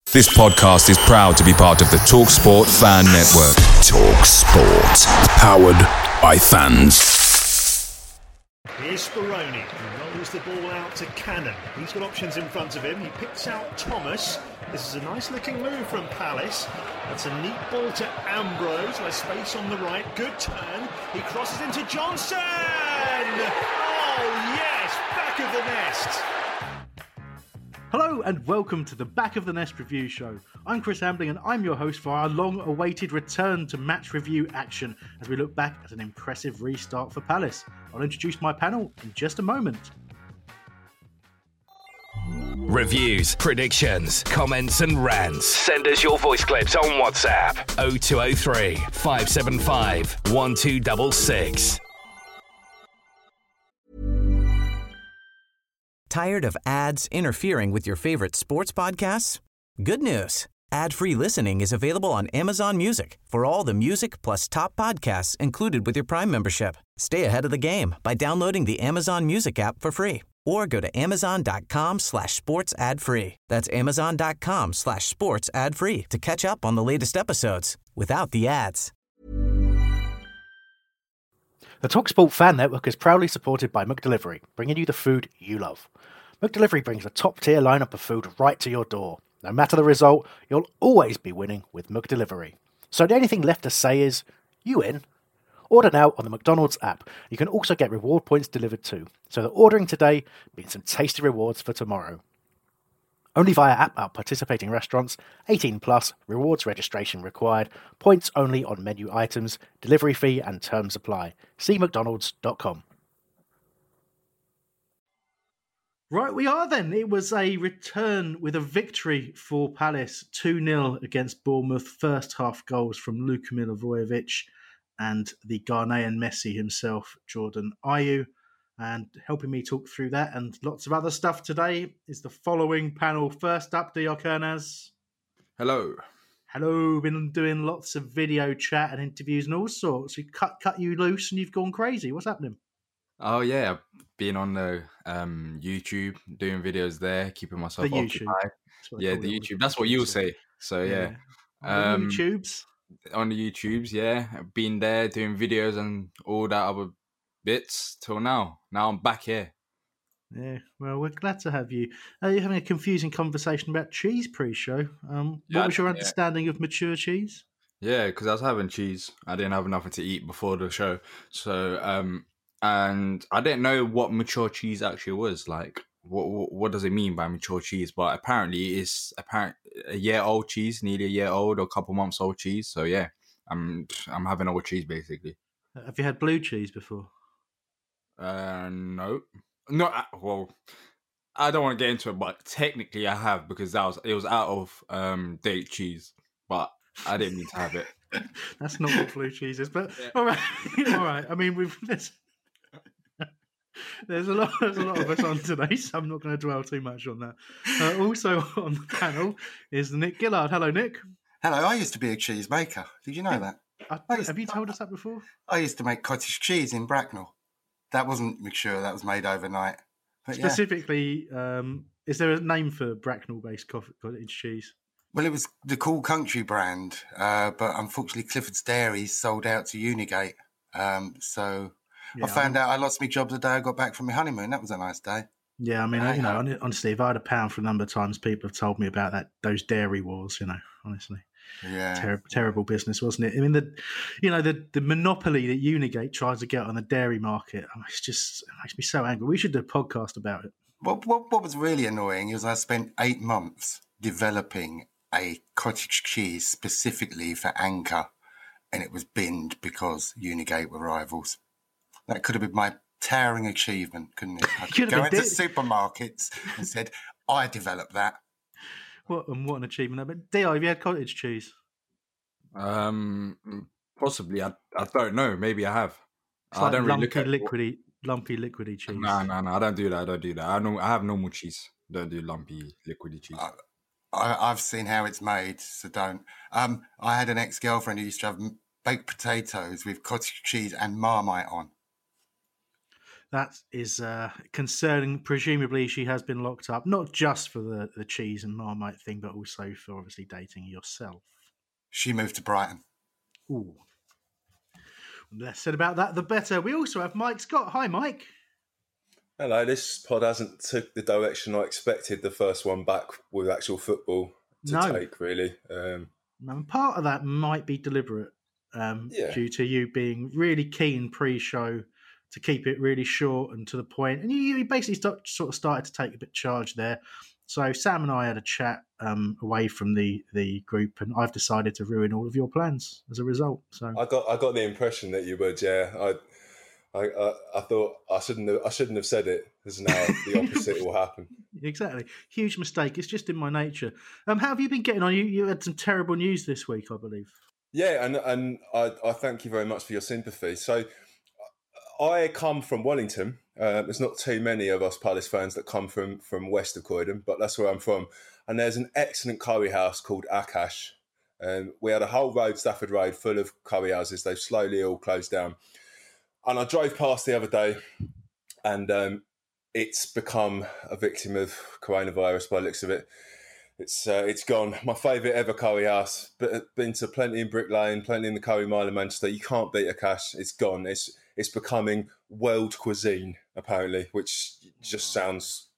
This podcast is proud to be part of the TalkSport Fan Network. TalkSport. Powered by fans. Here's Speroni, who rolls the ball out to Cannon. He's got options in front of him. He picks out Thomas. This is a nice-looking move from Palace. That's a neat ball to Ambrose. There's space on the right. Good turn. He crosses into Johnson. Oh, yes. Back of the nest. Hello and welcome to the Back of the Nest review show. I'm Chris Hambling and I'm your host for our long-awaited return to match review action as we look back at an impressive restart for Palace. I'll introduce my panel in just a moment. Reviews, predictions, comments and rants. Send us your voice clips on WhatsApp 0203 575 1266. Tired of ads interfering with your favorite sports podcasts? Good news. Ad-free listening is available on Amazon Music for all the music plus top podcasts included with your Prime membership. Stay ahead of the game by downloading the Amazon Music app for free or go to amazon.com/sports ad free. That's amazon.com/sports ad free to catch up on the latest episodes without the ads. The TalkSport Fan Network is proudly supported by McDelivery, bringing you the food you love. McDelivery brings a top-tier lineup of food right to your door. No matter the result, you'll always be winning with McDelivery. So the only thing left to say is, you in? Order now on the McDonald's app. You can also get reward points delivered too, so that ordering today means some tasty rewards for tomorrow. Only via app at participating restaurants, 18 plus, rewards registration required, points only on menu items, delivery fee and terms apply. See mcdonalds.com. Right, we are then. It was a return with a victory for Palace, 2-0 against Bournemouth. First half goals from Luka Milivojevic and the Ghanaian Messi himself, Jordan Ayew. And helping me talk through that and lots of other stuff today is the following panel. First up, Dior Kernaz. Hello. Hello. Been doing lots of video chat and interviews and all sorts. We cut you loose and you've gone crazy. What's happening? Oh yeah, I've been on the YouTube doing videos there, keeping myself occupied. Yeah, the YouTube. That's what you'll say. So yeah. On the YouTubes. On the YouTubes, yeah. I've been there doing videos and all that other bits till now. Now I'm back here. Yeah, well, we're glad to have you. You're having a confusing conversation about cheese pre-show. What was your understanding of mature cheese? Yeah, because I was having cheese. I didn't have nothing to eat before the show. So, and I didn't know what mature cheese actually was. Like, what does it mean by mature cheese? But apparently it's a year-old cheese, nearly a year old or a couple months old cheese. So yeah, I'm having old cheese basically. Have you had blue cheese before? No. Well, I don't want to get into it, but technically I have because it was out of date cheese, but I didn't mean to have it. That's not what blue cheese is, but yeah. all right. I mean, there's a lot of us on today, so I'm not going to dwell too much on that. Also on the panel is Nick Gillard. Hello, Nick. Hello. I used to be a cheese maker. Did you know that? Have you told us that before? I used to make cottage cheese in Bracknell. That wasn't mature. That was made overnight. But specifically, is there a name for Bracknell-based cottage cheese? Well, it was the Cool Country brand, but unfortunately Clifford's Dairy sold out to Unigate. So I found out I lost my job the day I got back from my honeymoon. That was a nice day. Yeah, I mean, honestly, if I had a pound for the number of times people have told me about those dairy wars, honestly. Yeah, terrible business, wasn't it? I mean, the monopoly that Unigate tries to get on the dairy market, it makes me so angry. We should do a podcast about it. What was really annoying is I spent 8 months developing a cottage cheese specifically for Anchor, and it was binned because Unigate were rivals. That could have been my towering achievement, couldn't it? I could go into supermarkets and said, I developed that. What an achievement! But Dio, have you had cottage cheese? Possibly. I don't know. Maybe I have. It's I don't really look at lumpy liquidy cheese. No. I don't do that. I have normal cheese. Don't do lumpy liquidy cheese. I've seen how it's made, so don't. I had an ex-girlfriend who used to have baked potatoes with cottage cheese and Marmite on. That is concerning. Presumably, she has been locked up, not just for the cheese and Marmite thing, but also for obviously dating yourself. She moved to Brighton. Ooh. The less said about that, the better. We also have Mike Scott. Hi, Mike. Hello, this pod hasn't took the direction I expected the first one back with actual football to take, really. And part of that might be deliberate due to you being really keen pre-show to keep it really short and to the point. And you basically sort of started to take a bit of charge there. So Sam and I had a chat away from the group, and I've decided to ruin all of your plans as a result. So I got the impression that you would, yeah. I thought I shouldn't have said it, because now the opposite will happen. Exactly, huge mistake. It's just in my nature. How have you been getting on? You had some terrible news this week, I believe. Yeah, and I thank you very much for your sympathy. So I come from Wellington. There's not too many of us Palace fans that come from west of Croydon, but that's where I'm from. And there's an excellent curry house called Akash. We had a whole road, Stafford Road, full of curry houses. They've slowly all closed down. And I drove past the other day, and it's become a victim of coronavirus by the looks of it. It's gone. My favourite ever curry house. Been to plenty in Brick Lane, plenty in the Curry Mile in Manchester. You can't beat Akash. It's gone. It's becoming world cuisine, apparently, which just sounds,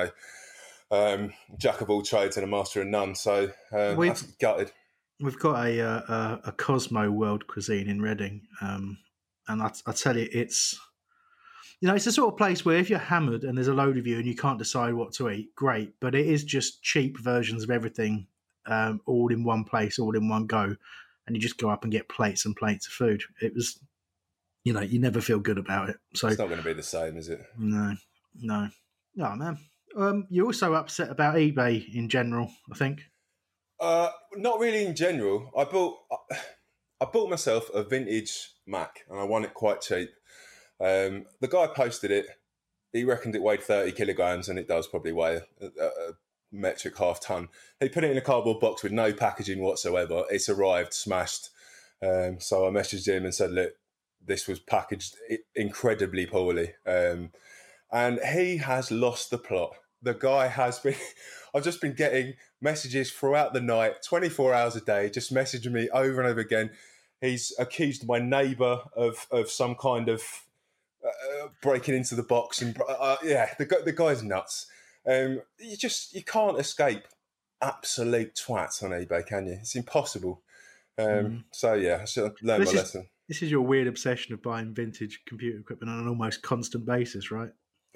jack of all trades and a master of none. So I'm gutted. We've got a Cosmo world cuisine in Reading, and I tell you, it's the sort of place where if you're hammered and there's a load of you and you can't decide what to eat, great. But it is just cheap versions of everything, all in one place, all in one go, and you just go up and get plates and plates of food. It was, you never feel good about it. So it's not going to be the same, is it? No, man. You're also upset about eBay in general, I think. Not really in general. I bought myself a vintage Mac, and I won it quite cheap. The guy posted it. He reckoned it weighed 30 kilograms, and it does probably weigh a metric half ton. He put it in a cardboard box with no packaging whatsoever. It's arrived smashed. So I messaged him and said, look, this was packaged incredibly poorly. And he has lost the plot. The guy has been... I've just been getting messages throughout the night, 24 hours a day, just messaging me over and over again. He's accused my neighbour of some kind of breaking into the box. And the guy's nuts. You can't escape absolute twats on eBay, can you? It's impossible. So, yeah, I should learn my lesson. This is your weird obsession of buying vintage computer equipment on an almost constant basis, right?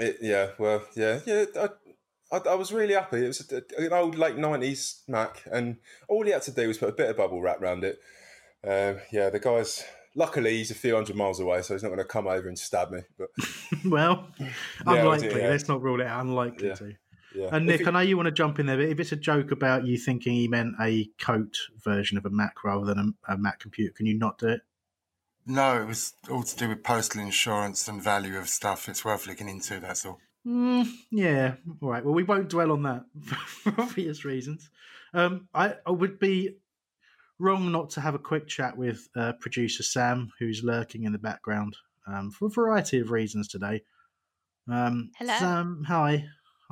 I was really happy. It was an old late 90s Mac, and all he had to do was put a bit of bubble wrap around it. The guy's... Luckily, he's a few hundred miles away, so he's not going to come over and stab me. But well, unlikely. Let's not rule it out. Unlikely to. Yeah. And Nick, I know you want to jump in there, but if it's a joke about you thinking he meant a coat version of a Mac rather than a Mac computer, can you not do it? No, it was all to do with postal insurance and value of stuff. It's worth looking into, that's all. Yeah, all right. Well, we won't dwell on that for obvious reasons. I would be wrong not to have a quick chat with producer Sam, who's lurking in the background for a variety of reasons today. Hello. Sam, hi.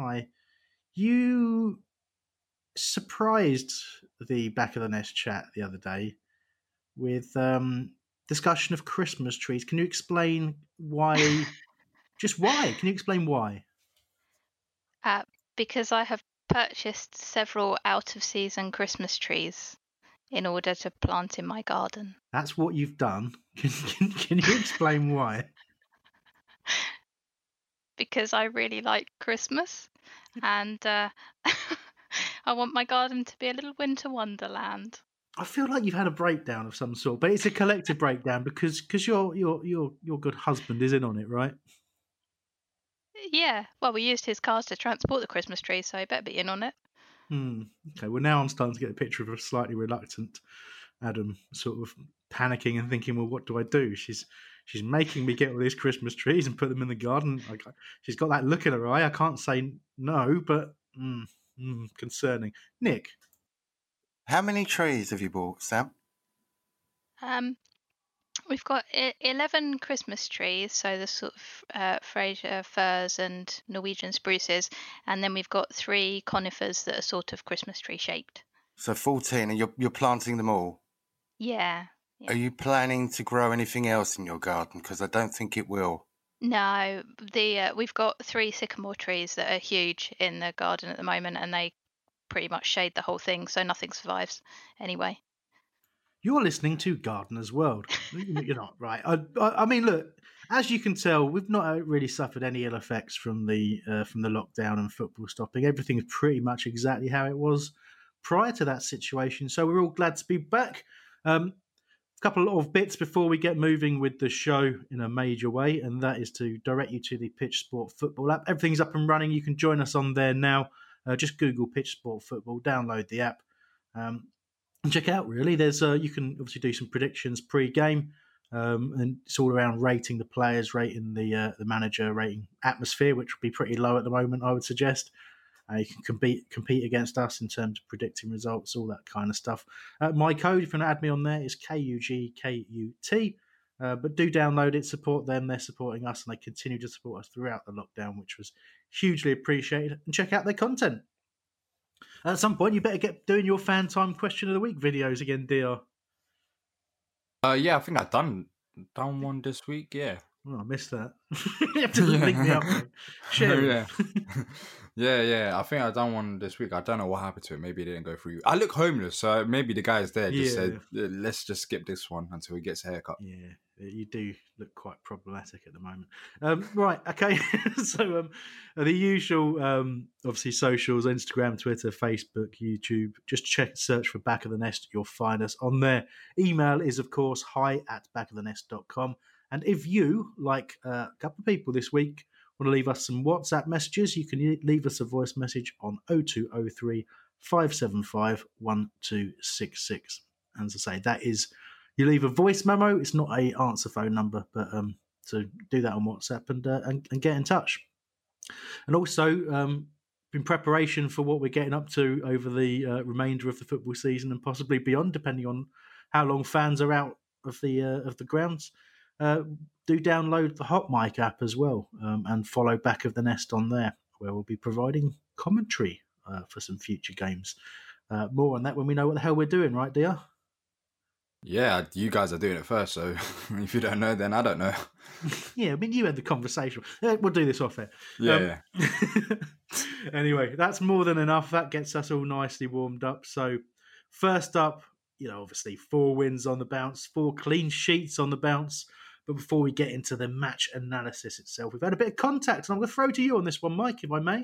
You surprised the Back of the Nest chat the other day with discussion of Christmas trees. Can you explain why? Just why? Can you explain why? Because I have purchased several out-of-season Christmas trees in order to plant in my garden. That's what you've done. Can you explain why? Because I really like Christmas, and I want my garden to be a little winter wonderland. I feel like you've had a breakdown of some sort, but it's a collective breakdown because your good husband is in on it, right? Yeah. Well, we used his cars to transport the Christmas tree, so I better be in on it. Okay. Well, now I'm starting to get a picture of a slightly reluctant Adam, sort of panicking and thinking, well, what do I do? She's making me get all these Christmas trees and put them in the garden. She's got that look in her eye. I can't say no, but concerning. Nick, how many trees have you bought, Sam? We've got 11 Christmas trees, so the sort of Fraser firs and Norwegian spruces, and then we've got 3 conifers that are sort of Christmas tree shaped. So 14, and you're planting them all? Yeah. Are you planning to grow anything else in your garden? Because I don't think it will. No, we've got 3 sycamore trees that are huge in the garden at the moment, and they pretty much shade the whole thing, so nothing survives anyway. You're listening to Gardener's World. You're not, right? I mean, look, as you can tell, we've not really suffered any ill effects from the lockdown and football stopping. Everything is pretty much exactly how it was prior to that situation. So we're all glad to be back. A couple of bits before we get moving with the show in a major way, and that is to direct you to the Pitch Sport Football app. Everything's up and running. You can join us on there now. Just Google Pitch Sport Football, download the app. And check it out, really. There's you can obviously do some predictions pre-game, and it's all around rating the players, rating the manager, rating atmosphere, which would be pretty low at the moment, I would suggest. You can compete against us in terms of predicting results, all that kind of stuff. My code, if you want to add me on there, is KUGKUT. But do download it, support them. They're supporting us, and they continue to support us throughout the lockdown, which was hugely appreciated. And check out their content. At some point, you better get doing your fan time question of the week videos again, DR. Yeah, I think I've done one this week. Yeah. Oh, I missed that. You have to link me up. Mate. Share it. Yeah. I think I've done one this week. I don't know what happened to it. Maybe it didn't go through. I look homeless, so maybe the guys there just said, let's just skip this one until he gets a haircut. Yeah, you do look quite problematic at the moment. Right, okay. So the usual, obviously, socials, Instagram, Twitter, Facebook, YouTube. Just search for Back of the Nest. You'll find us on there. Email is, of course, hi@backofthenest.com. And if you, like a couple of people this week, want to leave us some WhatsApp messages, you can leave us a voice message on 0203 575 1266. And as I say, that is, you leave a voice memo. It's not a answer phone number, but so do that on WhatsApp and get in touch. And also, in preparation for what we're getting up to over the remainder of the football season and possibly beyond, depending on how long fans are out of the grounds. Do download the Hot Mic app as well, and follow Back of the Nest on there, where we'll be providing commentary for some future games. More on that when we know what the hell we're doing, right, dear? Yeah, you guys are doing it first, so if you don't know, then I don't know. Yeah, I mean, you had the conversation. We'll do this off air. Yeah. Anyway, that's more than enough. That gets us all nicely warmed up. So, first up, obviously 4 wins on the bounce, 4 clean sheets on the bounce. But before we get into the match analysis itself, we've had a bit of contact, and I'm going to throw to you on this one, Mike, if I may.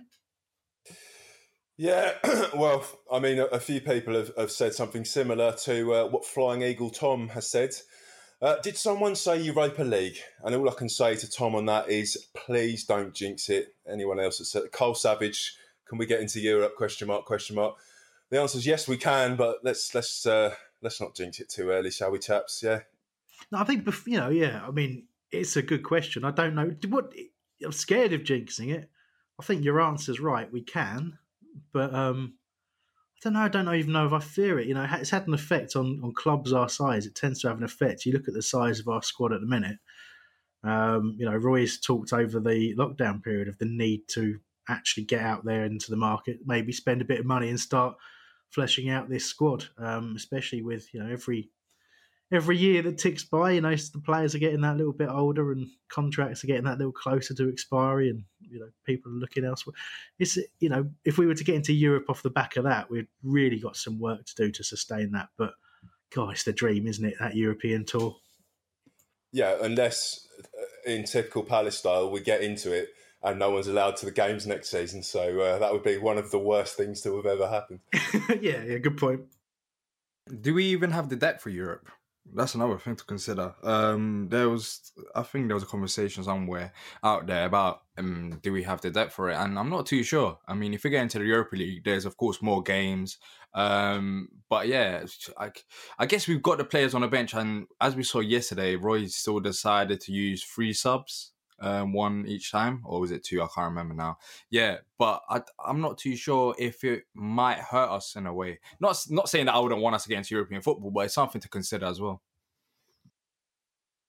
Yeah, well, I mean, a few people have said something similar to what Flying Eagle Tom has said. Did someone say Europa League? And all I can say to Tom on that is, please don't jinx it. Anyone else that said, Cole Savage, can we get into Europe? ? The answer is yes, we can, but let's not jinx it too early, shall we, chaps? Yeah. No, I think, I mean, it's a good question. I don't know. I'm scared of jinxing it. I think your answer's right. We can. But I don't know. I don't even know if I fear it. It's had an effect on clubs our size. It tends to have an effect. You look at the size of our squad at the minute. Roy's talked over the lockdown period of the need to actually get out there into the market, maybe spend a bit of money and start fleshing out this squad, especially with, every year that ticks by, the players are getting that little bit older and contracts are getting that little closer to expiry, and people are looking elsewhere. It's if we were to get into Europe off the back of that, we've really got some work to do to sustain that. But God, it's the dream, isn't it? That European tour. Yeah, unless in typical Palace style we get into it and no one's allowed to the games next season. So that would be one of the worst things to have ever happened. Yeah, good point. Do we even have the depth for Europe? That's another thing to consider. I think there was a conversation somewhere out there about do we have the depth for it? And I'm not too sure. I mean, if we get into the Europa League, there's of course more games. But yeah, I guess we've got the players on the bench. And as we saw yesterday, Roy still decided to use 3 subs, 1 each time, or was it 2? I can't remember now. Yeah, but I'm not too sure if it might hurt us in a way. Not saying that I wouldn't want us against European football, but it's something to consider as well.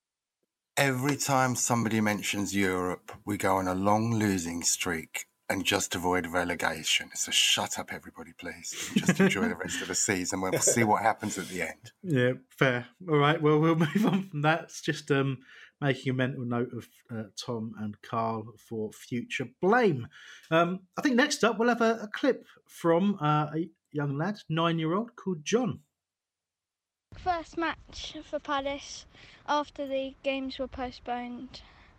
Every time somebody mentions Europe, we go on a long losing streak and just avoid relegation. So shut up, everybody, please. Just enjoy the rest of the season. We'll see what happens at the end. Yeah, fair. All right, well, we'll move on from that. It's just making a mental note of Tom and Carl for future blame. I think next up we'll have a clip from a young lad, 9-year-old, called John. First match for Palace after the games were postponed.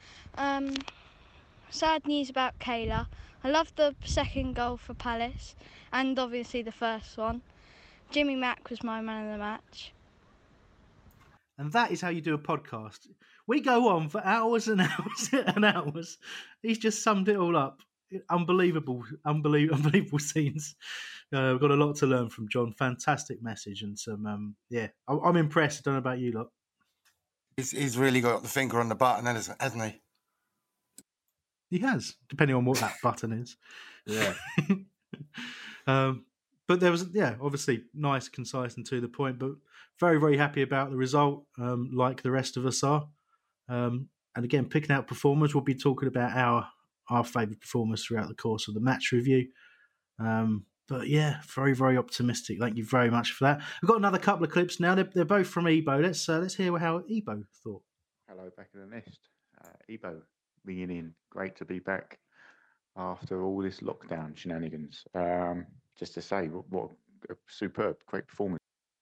Sad news about Kayla. I love the second goal for Palace and obviously the first one. Jimmy Mack was my man of the match. And that is how you do a podcast. We go on for hours and hours and hours. He's just summed it all up. Unbelievable scenes. We've got a lot to learn from John. Fantastic message and some, I'm impressed. I don't know about you lot. He's really got the finger on the button, hasn't he? He has, depending on what that button is. Yeah. But there was, obviously nice, concise and to the point, but very, very happy about the result, like the rest of us are. And again, picking out performers, we'll be talking about our favourite performers throughout the course of the match review. But yeah, very, very optimistic. Thank you very much for that. I've got another couple of clips now. They're both from Ebo. Let's hear how Ebo thought. Hello, back in the nest. Ebo, ringing in. Great to be back after all this lockdown shenanigans. Just to say, what a superb, great performance.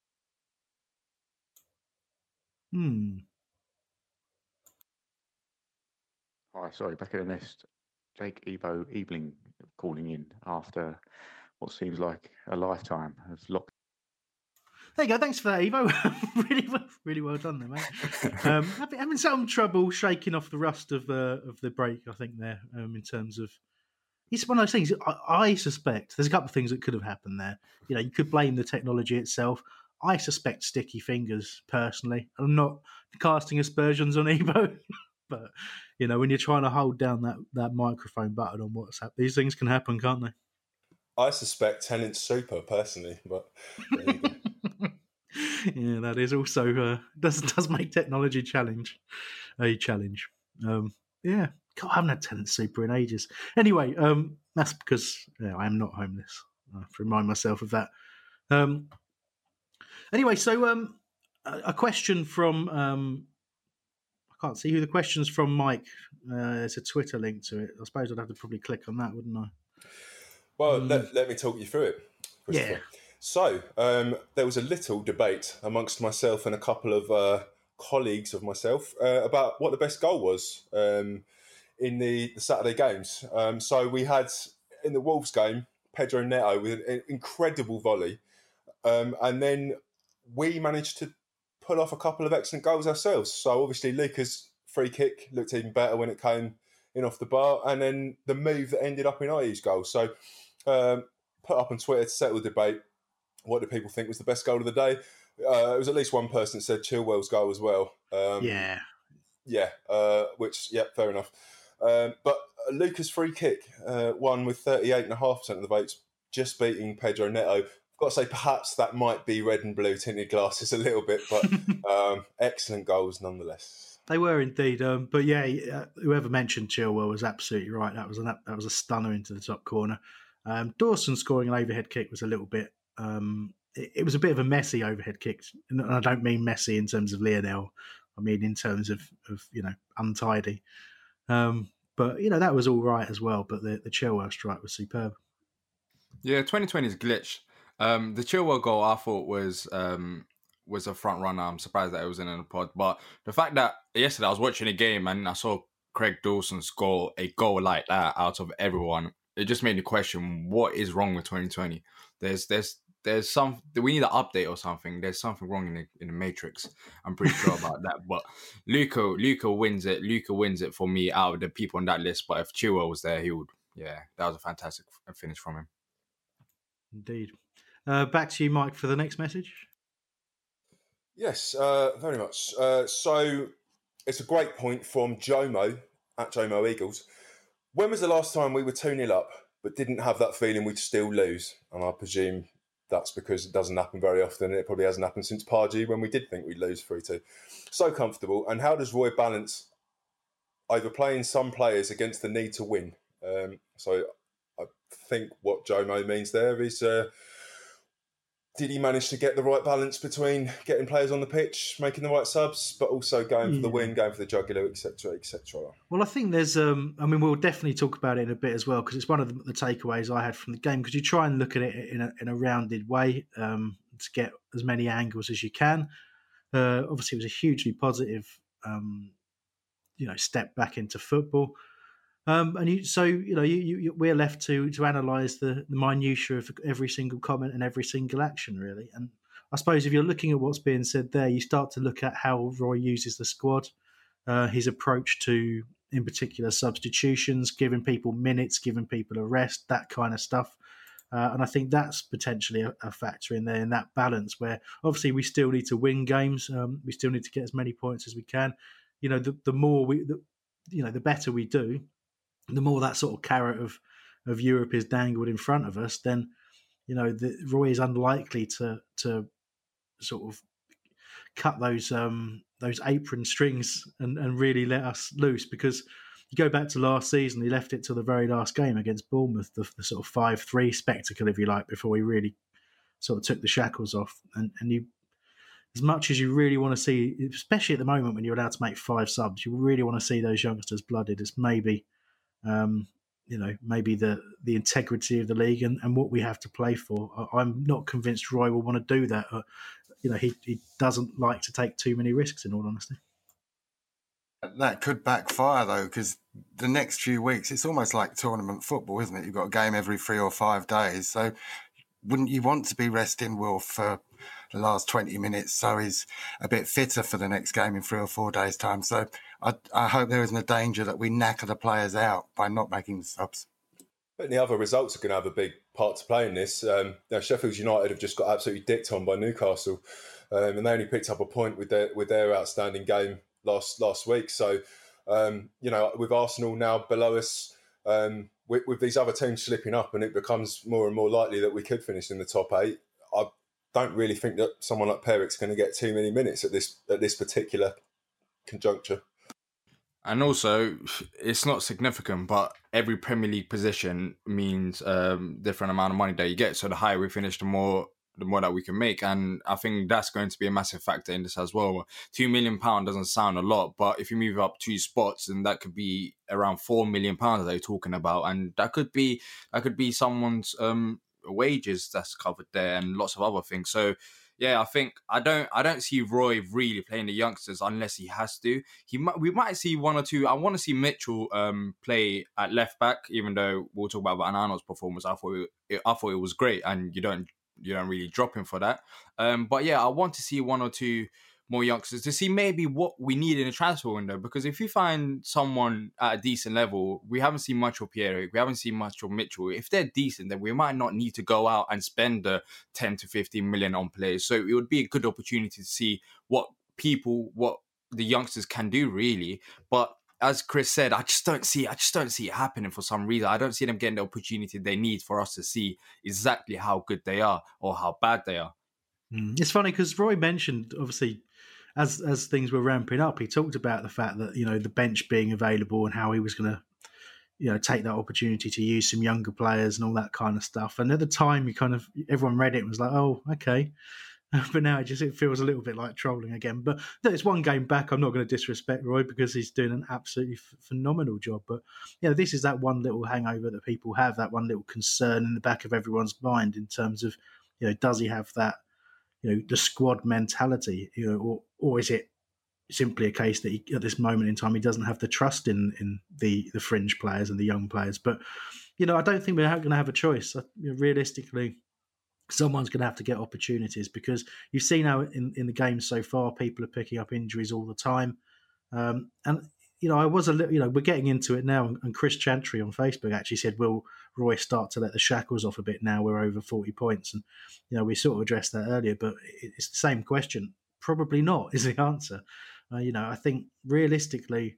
Hi, sorry, back in the nest. Jake Ebo Ebling calling in after what seems like a lifetime of lockdown. There you go. Thanks for that, Evo. really well done there, mate. Having some trouble shaking off the rust of the break, I think, there, in terms of... It's one of those things, I suspect, there's a couple of things that could have happened there. You know, you could blame the technology itself. I suspect sticky fingers, personally. I'm not casting aspersions on Evo, but, you know, when you're trying to hold down that microphone button on WhatsApp, these things can happen, can't they? I suspect 10-inch super, personally, but there you go. Yeah, that is also does make technology a challenge. Yeah, God, I haven't had Tenant Super in ages. Anyway, that's because I am not homeless. I have to remind myself of that. Anyway, so a question from I can't see who the question's from. Mike, there's a Twitter link to it. I suppose I'd have to probably click on that, wouldn't I? Well, let me talk you through it, Christopher. Yeah. So, there was a little debate amongst myself and a couple of colleagues of myself about what the best goal was in the Saturday games. So we had, in the Wolves game, Pedro Neto with an incredible volley. And then we managed to pull off a couple of excellent goals ourselves. So obviously Luca's free kick looked even better when it came in off the bar. And then the move that ended up in IU's goal. So put up on Twitter to settle the debate. What do people think was the best goal of the day? It was at least one person that said Chilwell's goal as well. Yeah, fair enough. But Luca's free kick won with 38.5% of the votes, just beating Pedro Neto. I've got to say, perhaps that might be red and blue tinted glasses a little bit, but excellent goals nonetheless. They were indeed. But yeah, whoever mentioned Chilwell was absolutely right. That was a stunner into the top corner. Dawson scoring an overhead kick was a little bit. It was a bit of a messy overhead kick, and I don't mean messy in terms of Lionel. I mean in terms of untidy. But that was all right as well. But the Chilwell strike was superb. Yeah, 2020's glitch. The Chilwell goal I thought was a front runner. I'm surprised that it wasn't in the pod. But the fact that yesterday I was watching a game and I saw Craig Dawson score a goal like that out of everyone, it just made me question what is wrong with 2020. There's some, we need an update or something. There's something wrong in the matrix. I'm pretty sure about that. But Luca wins it. Luca wins it for me out of the people on that list. But if Chilwell was there, he would. Yeah, that was a fantastic finish from him. Indeed. Back to you, Mike, for the next message. Yes, very much. So it's a great point from Jomo at Jomo Eagles. When was the last time we were 2-0 up but didn't have that feeling we'd still lose? And I presume that's because it doesn't happen very often, and it probably hasn't happened since Pardew when we did think we'd lose 3-2. So comfortable. And how does Roy balance overplaying some players against the need to win. So I think what Jomo means there is, did he manage to get the right balance between getting players on the pitch, making the right subs, but also going for the win, going for the jugular, etc., etc. Well, I think there's, we'll definitely talk about it in a bit as well, because it's one of the takeaways I had from the game, because you try and look at it in a rounded way to get as many angles as you can. Obviously, it was a hugely positive, step back into football. We're left to analyse the minutiae of every single comment and every single action, really. And I suppose if you're looking at what's being said there, you start to look at how Roy uses the squad, his approach to, in particular, substitutions, giving people minutes, giving people a rest, that kind of stuff. And I think that's potentially a factor in there, in that balance where obviously we still need to win games. We still need to get as many points as we can. The more the better we do, the more that sort of carrot of Europe is dangled in front of us, then Roy is unlikely to sort of cut those apron strings and really let us loose. Because you go back to last season, he left it till the very last game against Bournemouth, the sort of 5-3 spectacle, if you like, before we really sort of took the shackles off. And you, as much as you really want to see, especially at the moment when you're allowed to make 5 subs, you really want to see those youngsters blooded. It's maybe maybe the integrity of the league and what we have to play for. I'm not convinced Roy will want to do that. He doesn't like to take too many risks, in all honesty. That could backfire, though, because the next few weeks, it's almost like tournament football, isn't it? You've got a game every 3 or 5 days. So wouldn't you want to be resting Wilf for the last 20 minutes so he's a bit fitter for the next game in 3 or 4 days' time? So I hope there isn't a danger that we knacker the players out by not making the subs. But the other results are going to have a big part to play in this. Sheffield United have just got absolutely dicked on by Newcastle, and they only picked up a point with their outstanding game last week. So, with Arsenal now below us, with these other teams slipping up, and it becomes more and more likely that we could finish in the top 8. I don't really think that someone like Peric's going to get too many minutes at this particular conjuncture. And also, it's not significant, but every Premier League position means different amount of money that you get. So the higher we finish, the more that we can make. And I think that's going to be a massive factor in this as well. £2 million doesn't sound a lot, but if you move up 2 spots, then that could be around £4 million that you're talking about. And that could be someone's wages that's covered there and lots of other things. So yeah, I think I don't see Roy really playing the youngsters unless he has to. We might see 1 or 2. I want to see Mitchell play at left back, even though we'll talk about Van Aanholt's performance. I thought it was great, and you don't really drop him for that. But yeah, I want to see 1 or 2 more youngsters to see maybe what we need in a transfer window. Because if you find someone at a decent level, we haven't seen much of Pierre, we haven't seen much of Mitchell. If they're decent, then we might not need to go out and spend the 10 to 15 million on players. So it would be a good opportunity to see what the youngsters can do, really. But as Chris said, I just don't see it happening for some reason. I don't see them getting the opportunity they need for us to see exactly how good they are or how bad they are. It's funny because Roy mentioned, obviously, as things were ramping up, he talked about the fact that, the bench being available and how he was going to, take that opportunity to use some younger players and all that kind of stuff. And at the time, everyone read it and was like, oh, okay. But now it feels a little bit like trolling again. But it's 1 game back. I'm not going to disrespect Roy because he's doing an absolutely phenomenal job. But this is that one little hangover that people have, that one little concern in the back of everyone's mind in terms of, does he have that, the squad mentality, or is it simply a case that at this moment in time he doesn't have the trust in the fringe players and the young players? But I don't think we're going to have a choice. Realistically, someone's going to have to get opportunities, because you've seen how in the game so far people are picking up injuries all the time. And I was a little, we're getting into it now, and Chris Chantry on Facebook actually said, will Roy start to let the shackles off a bit now we're over 40 points? And, we sort of addressed that earlier, but it's the same question. Probably not is the answer. I think realistically,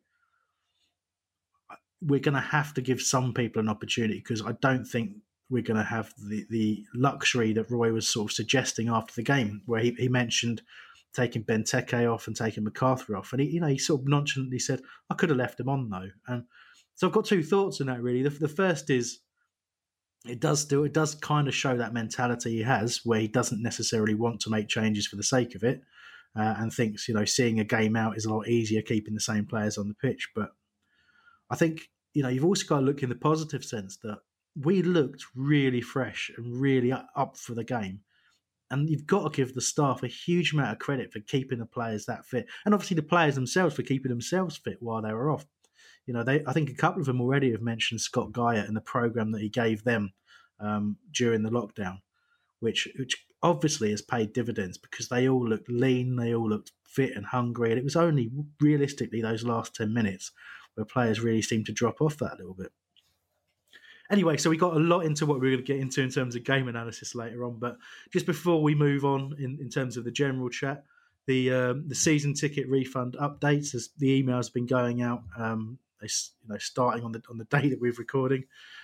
we're going to have to give some people an opportunity, because I don't think we're going to have the luxury that Roy was sort of suggesting after the game, where he mentioned, taking Benteke off and taking McCarthy off. And he sort of nonchalantly said, I could have left him on though. And so I've got two thoughts on that really. The first is it does kind of show that mentality he has where he doesn't necessarily want to make changes for the sake of it, and thinks, seeing a game out is a lot easier keeping the same players on the pitch. But I think, you've also got to look in the positive sense that we looked really fresh and really up for the game. And you've got to give the staff a huge amount of credit for keeping the players that fit. And obviously the players themselves for keeping themselves fit while they were off. I think a couple of them already have mentioned Scott Guyatt and the programme that he gave them during the lockdown, which obviously has paid dividends because they all looked lean, they all looked fit and hungry. And it was only realistically those last 10 minutes where players really seemed to drop off that a little bit. Anyway, so we got a lot into what we're going to get into in terms of game analysis later on. But just before we move on in terms of the general chat, the season ticket refund updates, as the emails have been going out, starting on the day that we're recording.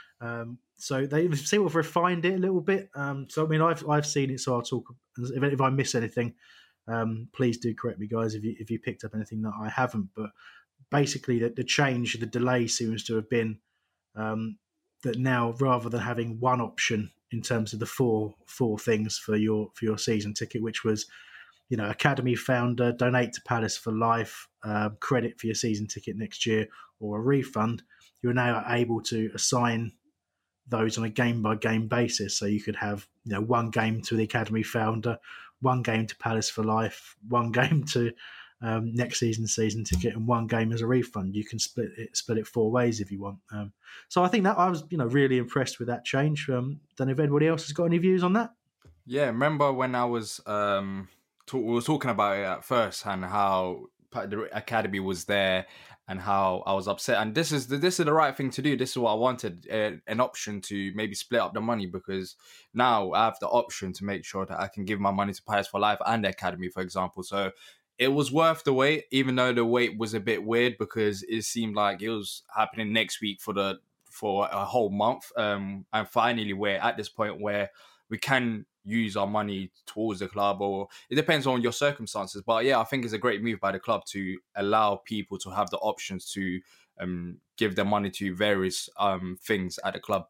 So they seem to have refined it a little bit. So I mean, I've seen it, so I'll talk. If I miss anything, please do correct me, guys. If you picked up anything that I haven't, but basically the change, the delay seems to have been. That now, rather than having one option in terms of the four things for your season ticket, which was, academy founder, donate to Palace for life, credit for your season ticket next year, or a refund, you're now able to assign those on a game by game basis. So you could have one game to the academy founder, one game to Palace for life, one game to next season ticket, and one game as a refund. You can split it four ways if you want. So I think that I was really impressed with that change. Don't know if anybody else has got any views on that. Yeah, remember when I was we were talking about it at first and how the academy was there and how I was upset. And this is the right thing to do. This is what I wanted, an option to maybe split up the money, because now I have the option to make sure that I can give my money to Palace for Life and the academy, for example. So it was worth the wait, even though the wait was a bit weird because it seemed like it was happening next week for a whole month. And finally, we're at this point where we can use our money towards the club, or it depends on your circumstances. But yeah, I think it's a great move by the club to allow people to have the options to give their money to various things at the club.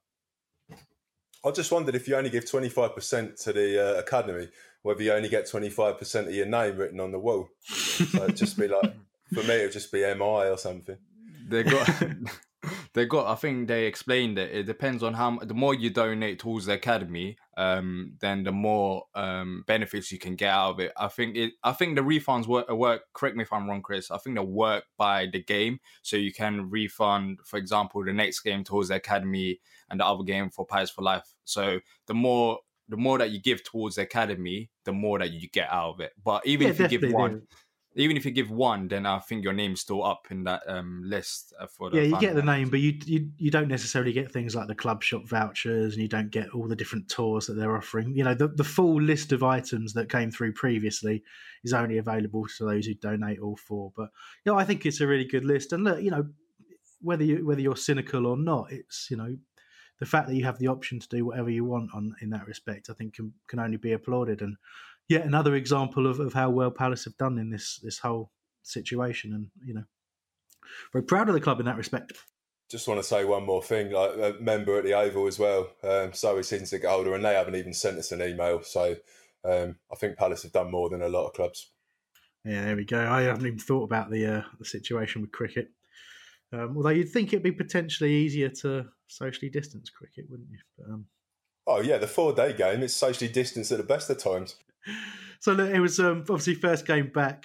I just wondered if you only give 25% to the academy, whether you only get 25% of your name written on the wall. So it'd just be like, for me, it'd just be MI or something. I think they explained that it depends on the more you donate towards the academy, then the more benefits you can get out of it. I think the refunds work. Correct me if I'm wrong, Chris. I think they work by the game, so you can refund, for example, the next game towards the academy and the other game for Palace for Life. So the more that you give towards the academy, the more that you get out of it. But even if you give one, then I think your name's still up in that list for the. Yeah, you get the name, but you don't necessarily get things like the club shop vouchers, and you don't get all the different tours that they're offering. The full list of items that came through previously is only available to those who donate all four. But I think it's a really good list. And look, whether you're cynical or not, it's the fact that you have the option to do whatever you want in that respect, I think can only be applauded. And yet another example of how well Palace have done in this whole situation, and very proud of the club in that respect. Just want to say one more thing, like a member at the Oval as well, so is season ticket holder, and they haven't even sent us an email. So I think Palace have done more than a lot of clubs. Yeah, there we go. I haven't even thought about the situation with cricket. Although you'd think it'd be potentially easier to socially distance cricket, wouldn't you? But, oh yeah, the 4-day game, it's socially distanced at the best of times. So look, it was obviously first game back.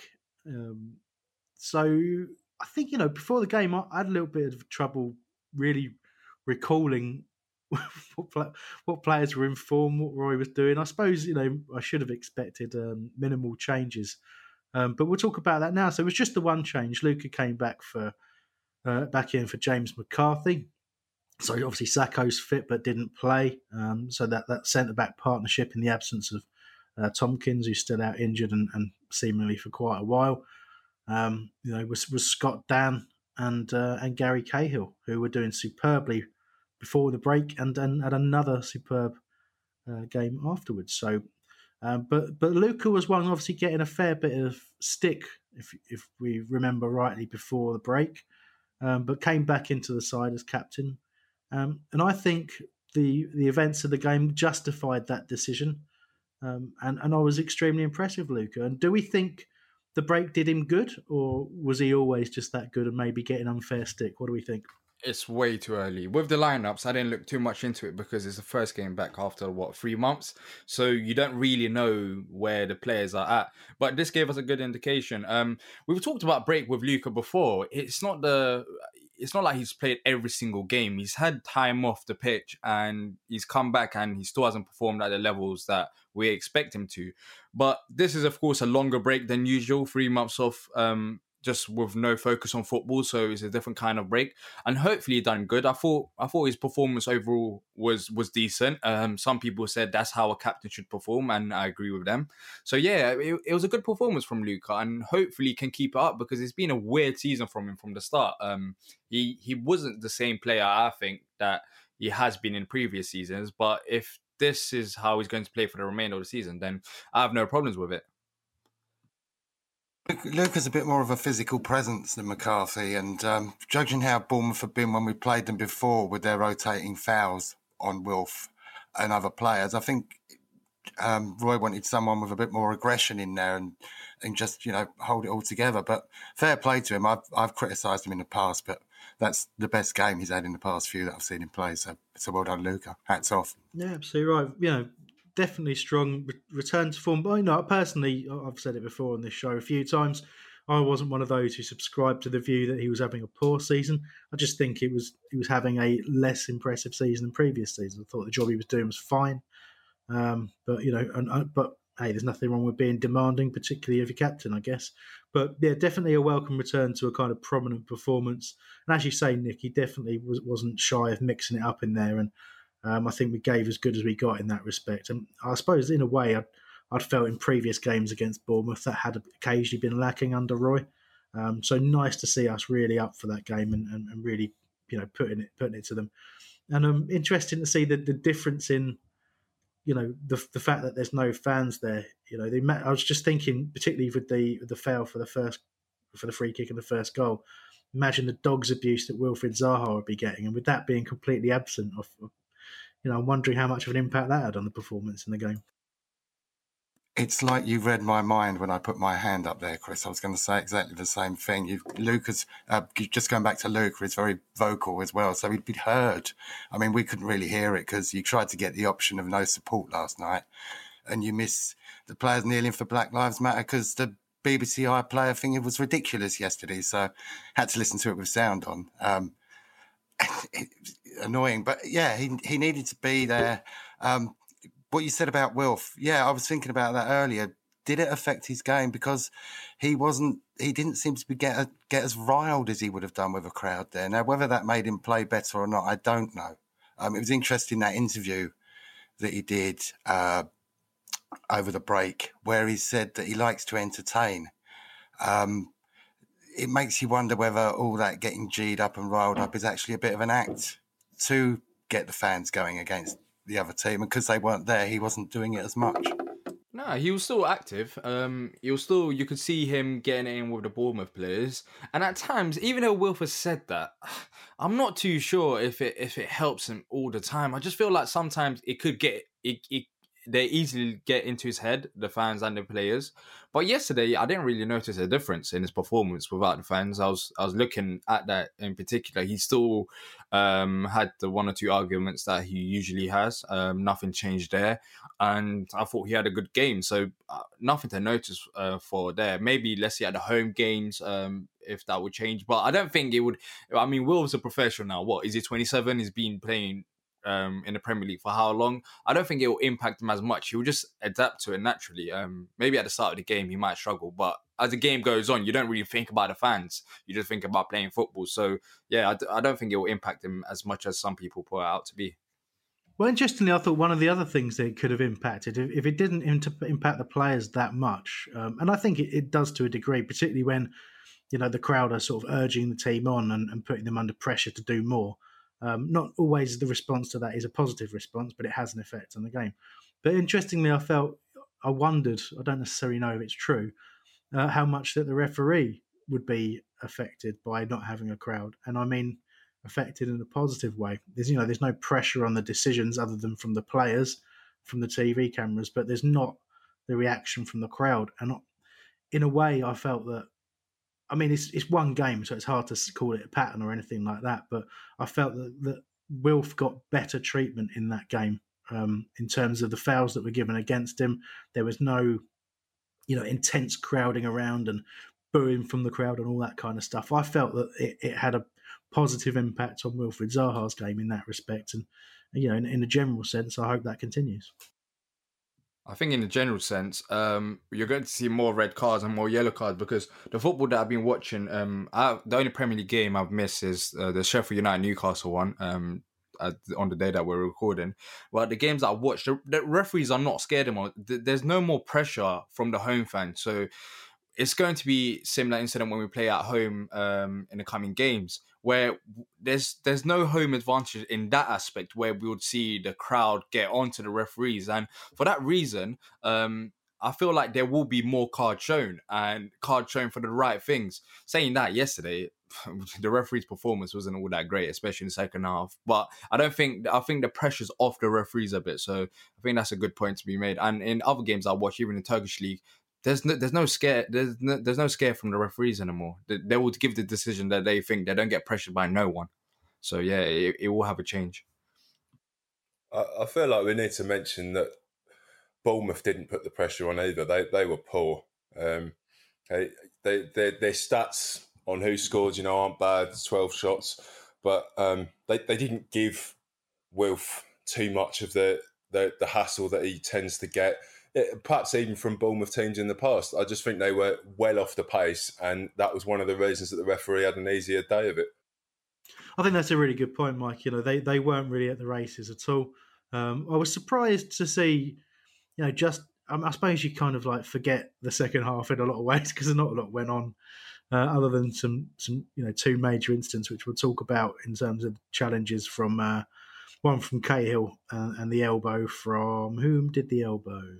So I think, before the game, I had a little bit of trouble really recalling what players were in form, what Roy was doing. I suppose, I should have expected minimal changes. But we'll talk about that now. So it was just the one change. Luca came back back in for James McCarthy. So obviously Sakho's fit but didn't play. So that centre-back partnership in the absence of Tompkins, who's still out injured and seemingly for quite a while, was Scott Dan and Gary Cahill, who were doing superbly before the break and had another superb game afterwards. So But Luca was one obviously getting a fair bit of stick, if we remember rightly, before the break, but came back into the side as captain. And I think the events of the game justified that decision. And I was extremely impressed with Luca. And do we think the break did him good, or was he always just that good and maybe getting unfair stick? What do we think? It's way too early. With the lineups, I didn't look too much into it because it's the first game back after, 3 months? So you don't really know where the players are at. But this gave us a good indication. We've talked about break with Luca before. It's not like he's played every single game. He's had time off the pitch and he's come back and he still hasn't performed at the levels that we expect him to. But this is, of course, a longer break than usual, 3 months off, just with no focus on football, so it's a different kind of break. And hopefully he done good. I thought his performance overall was decent. Some people said that's how a captain should perform, and I agree with them. So yeah, it was a good performance from Luca, and hopefully he can keep it up because it's been a weird season from him from the start. He wasn't the same player, I think, that he has been in previous seasons. But if this is how he's going to play for the remainder of the season, then I have no problems with it. Luca's a bit more of a physical presence than McCarthy, and judging how Bournemouth have been when we played them before with their rotating fouls on Wilf and other players, I think Roy wanted someone with a bit more aggression in there and just, hold it all together. But fair play to him. I've criticised him in the past, but that's the best game he's had in the past few that I've seen him play. So well done, Luca. Hats off. Yeah, absolutely right. Definitely strong return to form. But personally, I've said it before on this show a few times, I wasn't one of those who subscribed to the view that he was having a poor season. I just think he was having a less impressive season than previous seasons. I thought the job he was doing was fine. But hey, there's nothing wrong with being demanding, particularly of your captain, I guess. But yeah, definitely a welcome return to a kind of prominent performance. And as you say, Nick, he definitely wasn't shy of mixing it up in there. And I think we gave as good as we got in that respect. And I suppose, in a way, I'd felt in previous games against Bournemouth that had occasionally been lacking under Roy. So nice to see us really up for that game and really, putting it to them. And interesting to see the difference in, the fact that there's no fans there. I was just thinking, particularly with the foul for the free kick and the first goal. Imagine the dog's abuse that Wilfried Zaha would be getting, and with that being completely absent I'm wondering how much of an impact that had on the performance in the game. It's like you read my mind when I put my hand up there, Chris. I was going to say exactly the same thing. Luca's just going back to Luca, is very vocal as well, so he'd be heard. I mean, we couldn't really hear it because you tried to get the option of no support last night, and you miss the players kneeling for Black Lives Matter because the BBC iPlayer thing, it was ridiculous yesterday, so had to listen to it with sound on. Annoying, but yeah, he needed to be there. What you said about Wilf, I was thinking about that earlier. Did it affect his game? Because he didn't seem to get as riled as he would have done with a crowd there. Now, whether that made him play better or not, I don't know. It was interesting, that interview that he did over the break, where he said that he likes to entertain. It makes you wonder whether all that getting G'd up and riled up is actually a bit of an act to get the fans going against the other team. And because they weren't there, he wasn't doing it as much. No, he was still active. You could see him getting in with the Bournemouth players. And at times, even though Wilf has said that, I'm not too sure if it helps him all the time. I just feel like sometimes it could they easily get into his head, the fans and the players. But yesterday, I didn't really notice a difference in his performance without the fans. I was looking at that in particular. He still had the one or two arguments that he usually has. Nothing changed there. And I thought he had a good game. So nothing to notice for there. Maybe let's see at the home games if that would change. But I don't think it would. I mean, Will's a professional now. What, is he 27? He's been playing in the Premier League for how long? I don't think it will impact him as much. He'll just adapt to it naturally. Maybe at the start of the game he might struggle, but as the game goes on, you don't really think about the fans. You just think about playing football. So yeah, I don't think it will impact him as much as some people put it out to be. Well, interestingly, I thought one of the other things that it could have impacted, if it didn't impact the players that much, and I think it does to a degree, particularly when the crowd are sort of urging the team on and putting them under pressure to do more. Not always the response to that is a positive response, but it has an effect on the game. But interestingly, I felt I wondered, I don't necessarily know if it's true, how much that the referee would be affected by not having a crowd. And I mean affected in a positive way. There's no pressure on the decisions other than from the players, from the TV cameras, but there's not the reaction from the crowd. And in a way, I felt that, I mean, it's one game, so it's hard to call it a pattern or anything like that, but I felt that Wilf got better treatment in that game in terms of the fouls that were given against him. There was no, intense crowding around and booing from the crowd and all that kind of stuff. I felt that it had a positive impact on Wilfried Zaha's game in that respect. And, in a general sense, I hope that continues. I think in the general sense, you're going to see more red cards and more yellow cards because the football that I've been watching, the only Premier League game I've missed is the Sheffield United Newcastle one on the day that we're recording. But the games that I watched, the referees are not scared anymore. There's no more pressure from the home fans. So it's going to be similar incident when we play at home in the coming games, where there's no home advantage in that aspect, where we would see the crowd get onto the referees. And for that reason, I feel like there will be more cards shown and cards shown for the right things. Saying that, yesterday, the referee's performance wasn't all that great, especially in the second half. But I think the pressure's off the referees a bit. So I think that's a good point to be made. And in other games I watch, even in Turkish League, there's no scare from the referees anymore. They will give the decision that they think. They don't get pressured by no one. So yeah, it will have a change. I feel like we need to mention that Bournemouth didn't put the pressure on either. They were poor. Their stats on who scored, aren't bad. 12 shots, but they didn't give Wilf too much of the hassle that he tends to get. Perhaps even from Bournemouth teams in the past. I just think they were well off the pace, and that was one of the reasons that the referee had an easier day of it. I think that's a really good point, Mike. They weren't really at the races at all. I was surprised to see, I suppose you kind of like forget the second half in a lot of ways because not a lot went on, other than some two major incidents which we'll talk about in terms of challenges from one from Cahill and the elbow from whom did the elbow?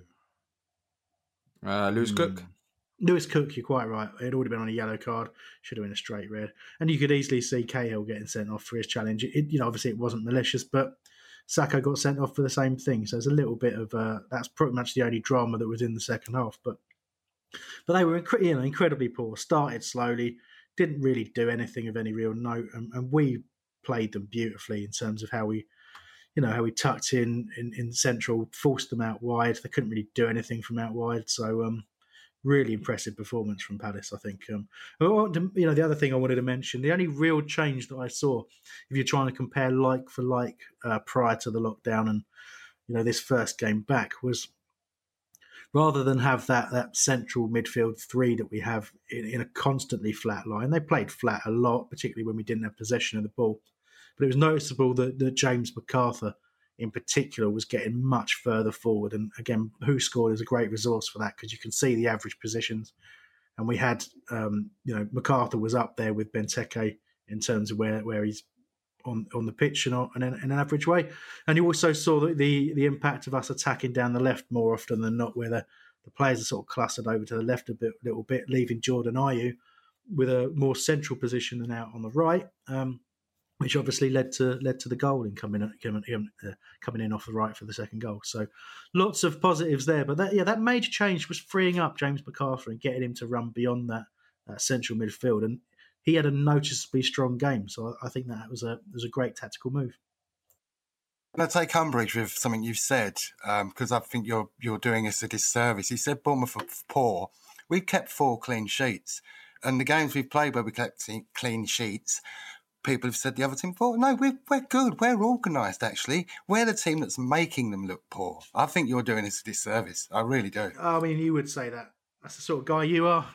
Lewis Cook. Lewis Cook, you're quite right. It had already been on a yellow card. Should have been a straight red. And you could easily see Cahill getting sent off for his challenge. Obviously it wasn't malicious, but Saka got sent off for the same thing. So there's a little bit of that's pretty much the only drama that was in the second half. But they were incredibly poor. Started slowly, didn't really do anything of any real note, and we played them beautifully in terms of how we tucked in central, forced them out wide. They couldn't really do anything from out wide. So really impressive performance from Palace, I think. The other thing I wanted to mention, the only real change that I saw, if you're trying to compare like for like prior to the lockdown and this first game back, was rather than have that central midfield three that we have in a constantly flat line. They played flat a lot, particularly when we didn't have possession of the ball. But it was noticeable that James McArthur, in particular, was getting much further forward. And again, Who Scored is a great resource for that because you can see the average positions. And we had, McArthur was up there with Benteke in terms of where he's on the pitch and in an average way. And you also saw the impact of us attacking down the left more often than not, where the players are sort of clustered over to the left a little bit, leaving Jordan Ayew with a more central position than out on the right. Which obviously led to the goal in coming in off the right for the second goal. So lots of positives there. But that major change was freeing up James McArthur and getting him to run beyond that central midfield. And he had a noticeably strong game. So I think that was a great tactical move. I'm going to take umbrage with something you've said because I think you're doing us a disservice. You said Bournemouth were poor. We've kept 4 clean sheets. And the games we've played where we kept clean sheets, people have said the other team, no, we're good. We're organised, actually. We're the team that's making them look poor. I think you're doing us a disservice. I really do. I mean, you would say that. That's the sort of guy you are.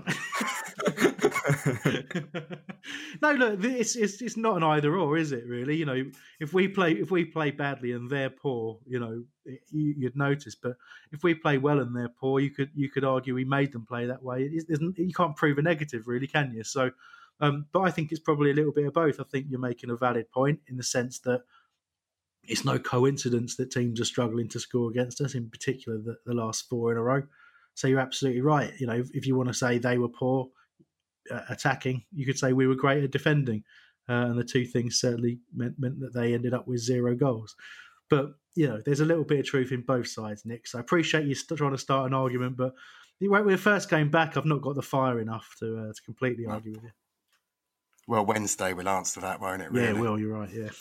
No, look, it's not an either or, is it? Really, if we play badly and they're poor, you'd notice. But if we play well and they're poor, you could argue we made them play that way. You can't prove a negative, really, can you? So. But I think it's probably a little bit of both. I think you're making a valid point in the sense that it's no coincidence that teams are struggling to score against us, in particular the last 4 in a row. So you're absolutely right. You know, if you want to say they were poor attacking, you could say we were great at defending. And the two things certainly meant that they ended up with 0 goals. But, you know, there's a little bit of truth in both sides, Nick. So I appreciate you trying to start an argument, but with the first game back, I've not got the fire enough to completely argue with you. Well, Wednesday will answer that, won't it? Really? Yeah, it will. You're right. Yeah.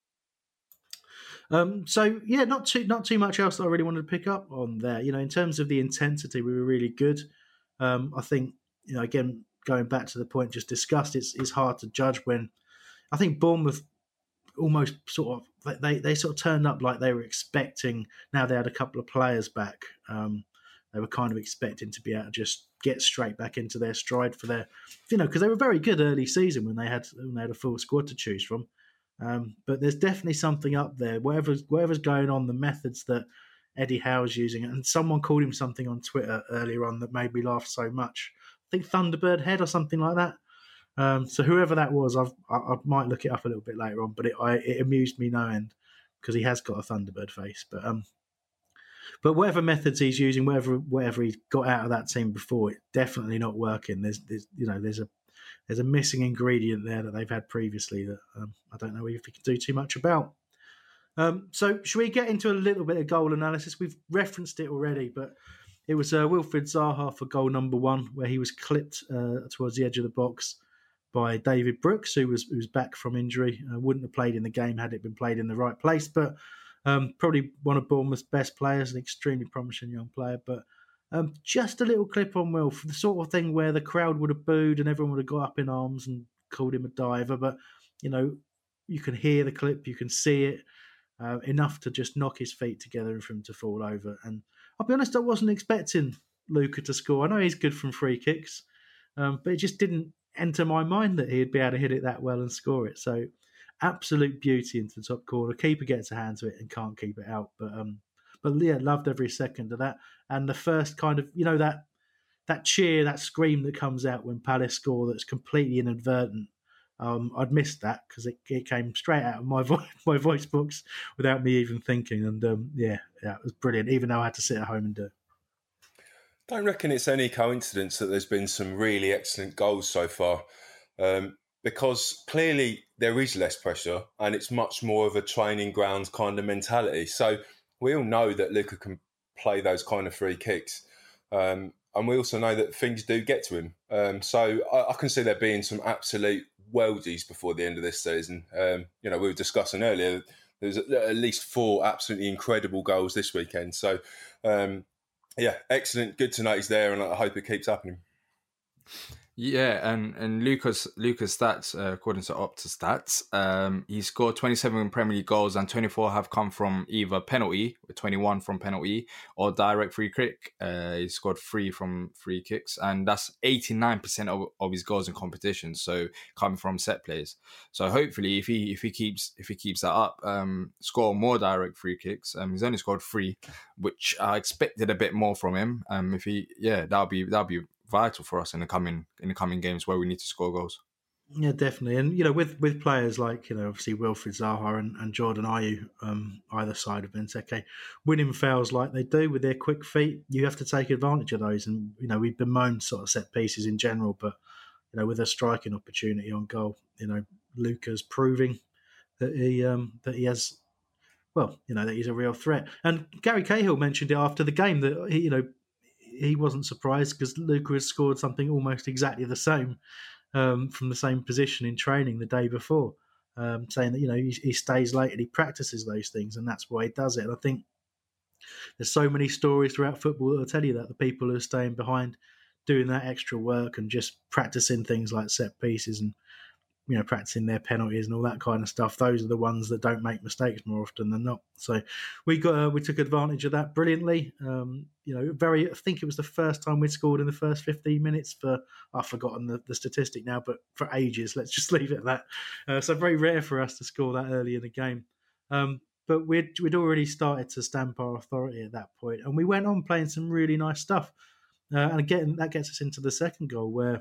So yeah, not too much else that I really wanted to pick up on there. You know, in terms of the intensity, we were really good. I think, you know, again, going back to the point just discussed, it's hard to judge when I think Bournemouth almost sort of they sort of turned up like they were expecting. Now they had a couple of players back. They were kind of expecting to be able to just get straight back into their stride for their, you know, because they were very good early season when they had a full squad to choose from. But there's definitely something up there. Whatever's going on, the methods that Eddie Howe's using, and someone called him something on Twitter earlier on that made me laugh so much. I think Thunderbird Head or something like that. So whoever that was, I might look it up a little bit later on. But it amused me no end because he has got a Thunderbird face. But whatever methods he's using, whatever he's got out of that team before, it's definitely not working. There's a missing ingredient there that they've had previously that I don't know if we can do too much about. So should we get into a little bit of goal analysis? We've referenced it already, but it was Wilfried Zaha for goal number 1, where he was clipped towards the edge of the box by David Brooks, who was back from injury. Wouldn't have played in the game had it been played in the right place, but probably one of Bournemouth's best players, an extremely promising young player. But just a little clip on Wilf, the sort of thing where the crowd would have booed and everyone would have got up in arms and called him a diver. But, you know, you can hear the clip, you can see it, enough to just knock his feet together and for him to fall over. And I'll be honest, I wasn't expecting Luca to score. I know he's good from free kicks, but it just didn't enter my mind that he'd be able to hit it that well and score it. So absolute beauty into the top corner. Keeper gets a hand to it and can't keep it out. But yeah, loved every second of that. And the first kind of, you know, that cheer, that scream that comes out when Palace score that's completely inadvertent. I'd missed that because it came straight out of my voice box without me even thinking. And yeah, it was brilliant, even though I had to sit at home and do it. Don't reckon it's any coincidence that there's been some really excellent goals so far, because clearly there is less pressure and it's much more of a training ground kind of mentality. So we all know that Luca can play those kind of free kicks, and we also know that things do get to him. So I can see there being some absolute worldies before the end of this season. You know, we were discussing earlier, there's at least 4 absolutely incredible goals this weekend. So, yeah, excellent. Good to know he's there, and I hope it keeps happening. Yeah, and Luca's stats, according to Opta Stats, he scored 27 Premier League goals and 24 have come from either penalty, 21 from penalty, or direct free kick. He scored 3 from free kicks, and that's 89% of his goals in competition. So coming from set plays. So hopefully, if he keeps that up, score more direct free kicks. He's only scored 3, which I expected a bit more from him. That'll be vital for us in the coming games where we need to score goals. Yeah, definitely. And, you know, with players like, you know, obviously Wilfried Zaha and Jordan Ayew, either side of Benteke, winning fouls like they do with their quick feet, you have to take advantage of those. And, you know, we've bemoaned sort of set pieces in general, but, you know, with a striking opportunity on goal, you know, Luca's proving that he has, well, you know, that he's a real threat. And Gary Cahill mentioned it after the game that, he wasn't surprised because Luca has scored something almost exactly the same from the same position in training the day before, saying that, you know, he stays late and he practices those things and that's why he does it. And I think there's so many stories throughout football that will tell you that the people who are staying behind doing that extra work and just practicing things like set pieces and, you know, practicing their penalties and all that kind of stuff, those are the ones that don't make mistakes more often than not. So we took advantage of that brilliantly. I think it was the first time we'd scored in the first 15 minutes for, I've forgotten the statistic now, but for ages, let's just leave it at that. So very rare for us to score that early in the game. But we'd already started to stamp our authority at that point, and we went on playing some really nice stuff. And again, that gets us into the second goal where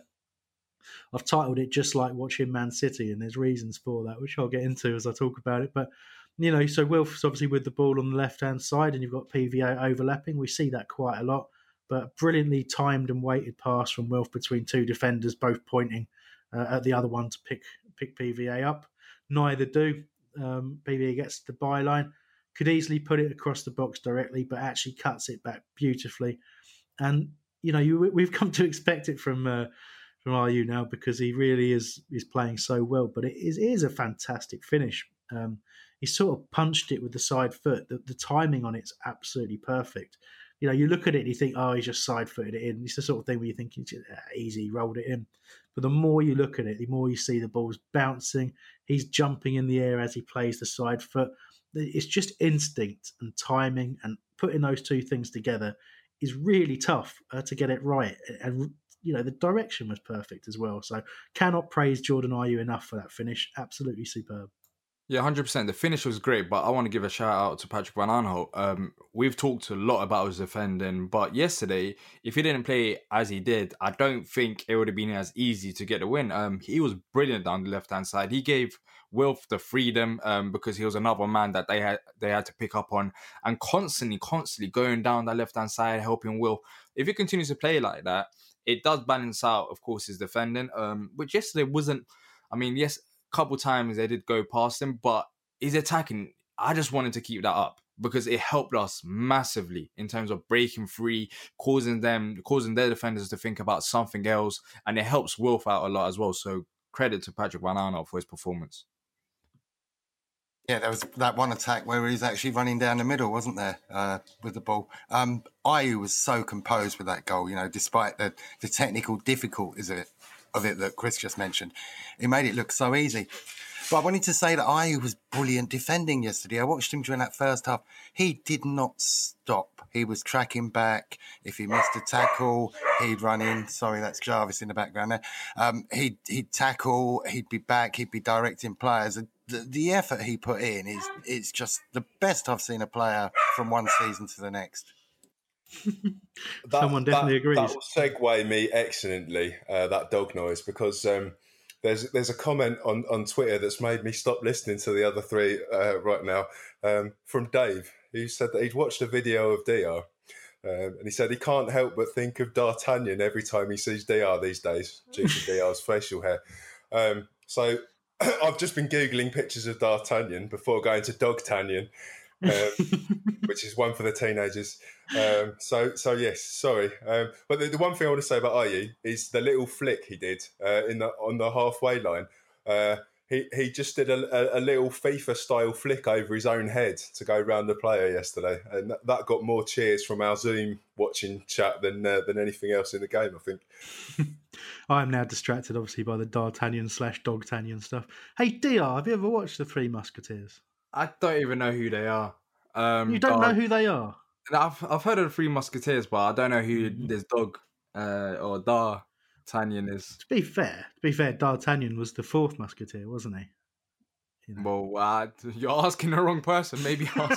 I've titled it just like watching Man City, and there's reasons for that, which I'll get into as I talk about it. But So Wilf's obviously with the ball on the left-hand side and you've got PVA overlapping. We see that quite a lot. But brilliantly timed and weighted pass from Wilf between two defenders, both pointing at the other one to pick PVA up. Neither do. PVA gets to the byline, could easily put it across the box directly, but actually cuts it back beautifully. And we've come to expect it from RU now because he really is playing so well. But it is a fantastic finish. He sort of punched it with the side foot. The timing on it's absolutely perfect. You look at it and you think, oh, he just side-footed it in. It's the sort of thing where you think, easy, rolled it in. But the more you look at it, the more you see the ball's bouncing. He's jumping in the air as he plays the side foot. It's just instinct and timing, and putting those two things together is really tough to get it right. And, the direction was perfect as well. So cannot praise Jordan Ayew enough for that finish. Absolutely superb. Yeah, 100%. The finish was great, but I want to give a shout out to Patrick Van Aanholt. We've talked a lot about his defending, but yesterday, if he didn't play as he did, I don't think it would have been as easy to get the win. He was brilliant down the left-hand side. He gave Wilf the freedom because he was another man that they had to pick up on, and constantly going down that left-hand side, helping Wilf. If he continues to play like that, it does balance out, of course, his defending, which yesterday wasn't. I mean, yes, couple times they did go past him, but his attacking, I just wanted to keep that up because it helped us massively in terms of breaking free, causing their defenders to think about something else, and it helps Wilf out a lot as well. So credit to Patrick Van Aanholt for his performance. Yeah, there was that one attack where he was actually running down the middle, wasn't there, with the ball. Ayew was so composed with that goal, despite the technical difficulties of it that Chris just mentioned. It made it look so easy. But I wanted to say that Ayew was brilliant defending yesterday. I watched him during that first half. He did not stop. He was tracking back. If he missed a tackle, he'd run in. Sorry, that's Jarvis in the background there. He'd tackle, he'd be back, he'd be directing players. The effort he put in is just the best I've seen a player from one season to the next. Someone definitely agrees. That will segue me excellently, that dog noise, because there's a comment on Twitter that's made me stop listening to the other three right now, from Dave, who said that he'd watched a video of DR, and he said he can't help but think of D'Artagnan every time he sees DR these days, due to DR's facial hair. So I've just been Googling pictures of D'Artagnan before going to Dogtagnan, which is one for the teenagers. So yes, sorry. But the one thing I want to say about Ayew is the little flick he did on the halfway line. He just did a little FIFA style flick over his own head to go round the player yesterday, and that got more cheers from our Zoom watching chat than anything else in the game, I think. I'm now distracted, obviously, by the D'Artagnan/Dogtagnan stuff. Hey, DR, have you ever watched The Three Musketeers? I don't even know who they are. You don't know who they are? I've heard of the Three Musketeers, but I don't know who this dog or D'Artagnan is. To be fair, D'Artagnan was the fourth musketeer, wasn't he? Well, you're asking the wrong person. Maybe ask.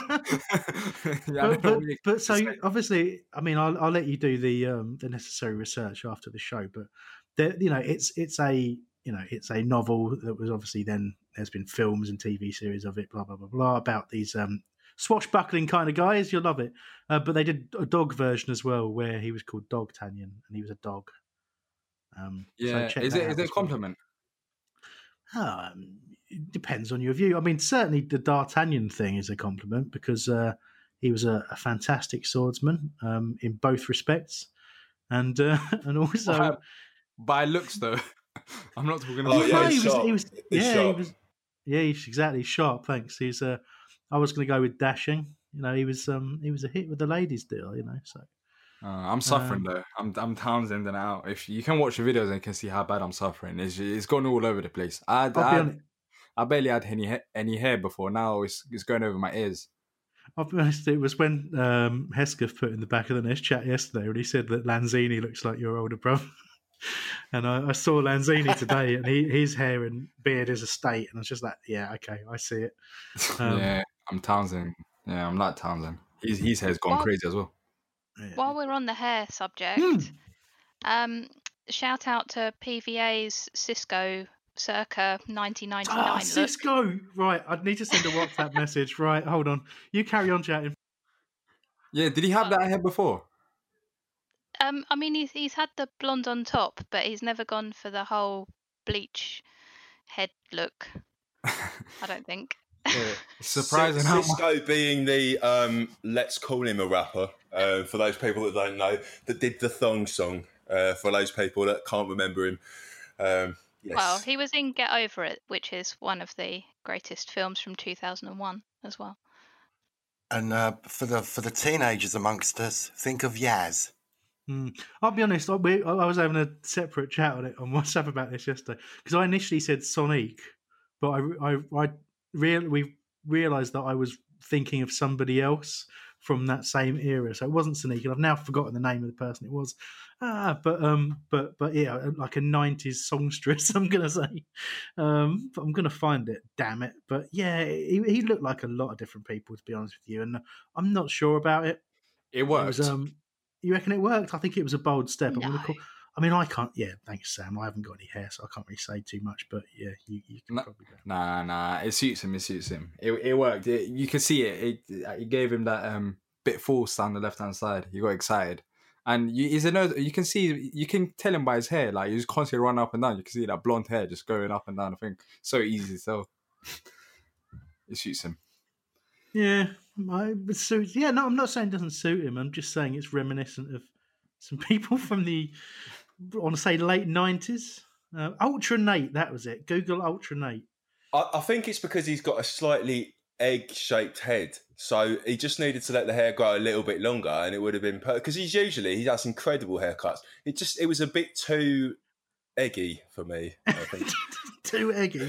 But so obviously, I mean, I'll let you do the necessary research after the show. But it's a novel that was obviously then there's been films and TV series of it, blah blah blah blah, about these swashbuckling kind of guys. You'll love it. But they did a dog version as well, where he was called Dogtagnan and he was a dog. Is it a compliment? It depends on your view. I mean, certainly the D'Artagnan thing is a compliment because he was a fantastic swordsman in both respects, and also by looks though. I'm not talking about. He's exactly sharp. Thanks. He's. I was going to go with dashing. He was a hit with the ladies deal. So. I'm suffering though. I'm Townsend and out. If you can watch the videos and you can see how bad I'm suffering, it's gone all over the place. I barely had any hair before. Now it's going over my ears. I'll be honest, it was when Hesketh put in the back of the nest chat yesterday when he said that Lanzini looks like your older brother. And I saw Lanzini today, and his hair and beard is a state, and I was just like, yeah, okay, I see it. Yeah, I'm Townsend. Yeah, I'm not Townsend. His hair's gone crazy as well. While we're on the hair subject, shout out to PVA's Cisco circa 1999 look. Cisco! Right, I need to send a WhatsApp message. Right, hold on. You carry on chatting. Yeah, did he have that hair before? I mean, he's had the blonde on top, but he's never gone for the whole bleach head look. I don't think. Yeah, surprising how Cisco being the let's call him a rapper, for those people that don't know, that did the Thong song, for those people that can't remember him. Yes. Well, he was in Get Over It, which is one of the greatest films from 2001 as well. And for the teenagers amongst us, think of Yaz. I'll be honest, I was having a separate chat on WhatsApp about this yesterday, because I initially said Sonic, but we realised that I was thinking of somebody else from that same era, so it wasn't Sonic, and I've now forgotten the name of the person it was. But yeah, like a 90s songstress, I'm gonna say. But I'm gonna find it, damn it. But yeah, he looked like a lot of different people, to be honest with you, and I'm not sure about it. It worked. You reckon it worked? I think it was a bold step. No. I can't. Yeah, thanks, Sam. I haven't got any hair, so I can't really say too much. But yeah, you can probably go. Nah. It suits him. It worked. You can see it. It gave him that bit force down the left hand side. He got excited, and you can see. You can tell him by his hair. Like he's constantly running up and down. You can see that blonde hair just going up and down. I think so easy to tell. It suits him. Yeah, it suits. Yeah, no, I'm not saying it doesn't suit him. I'm just saying it's reminiscent of some people from the, I want to say, late 90s. Ultra Nate, that was it. Google Ultra Nate. I think it's because he's got a slightly egg-shaped head, so he just needed to let the hair grow a little bit longer, and it would have been because he has incredible haircuts. It was a bit too eggy for me, I think. Too eggy.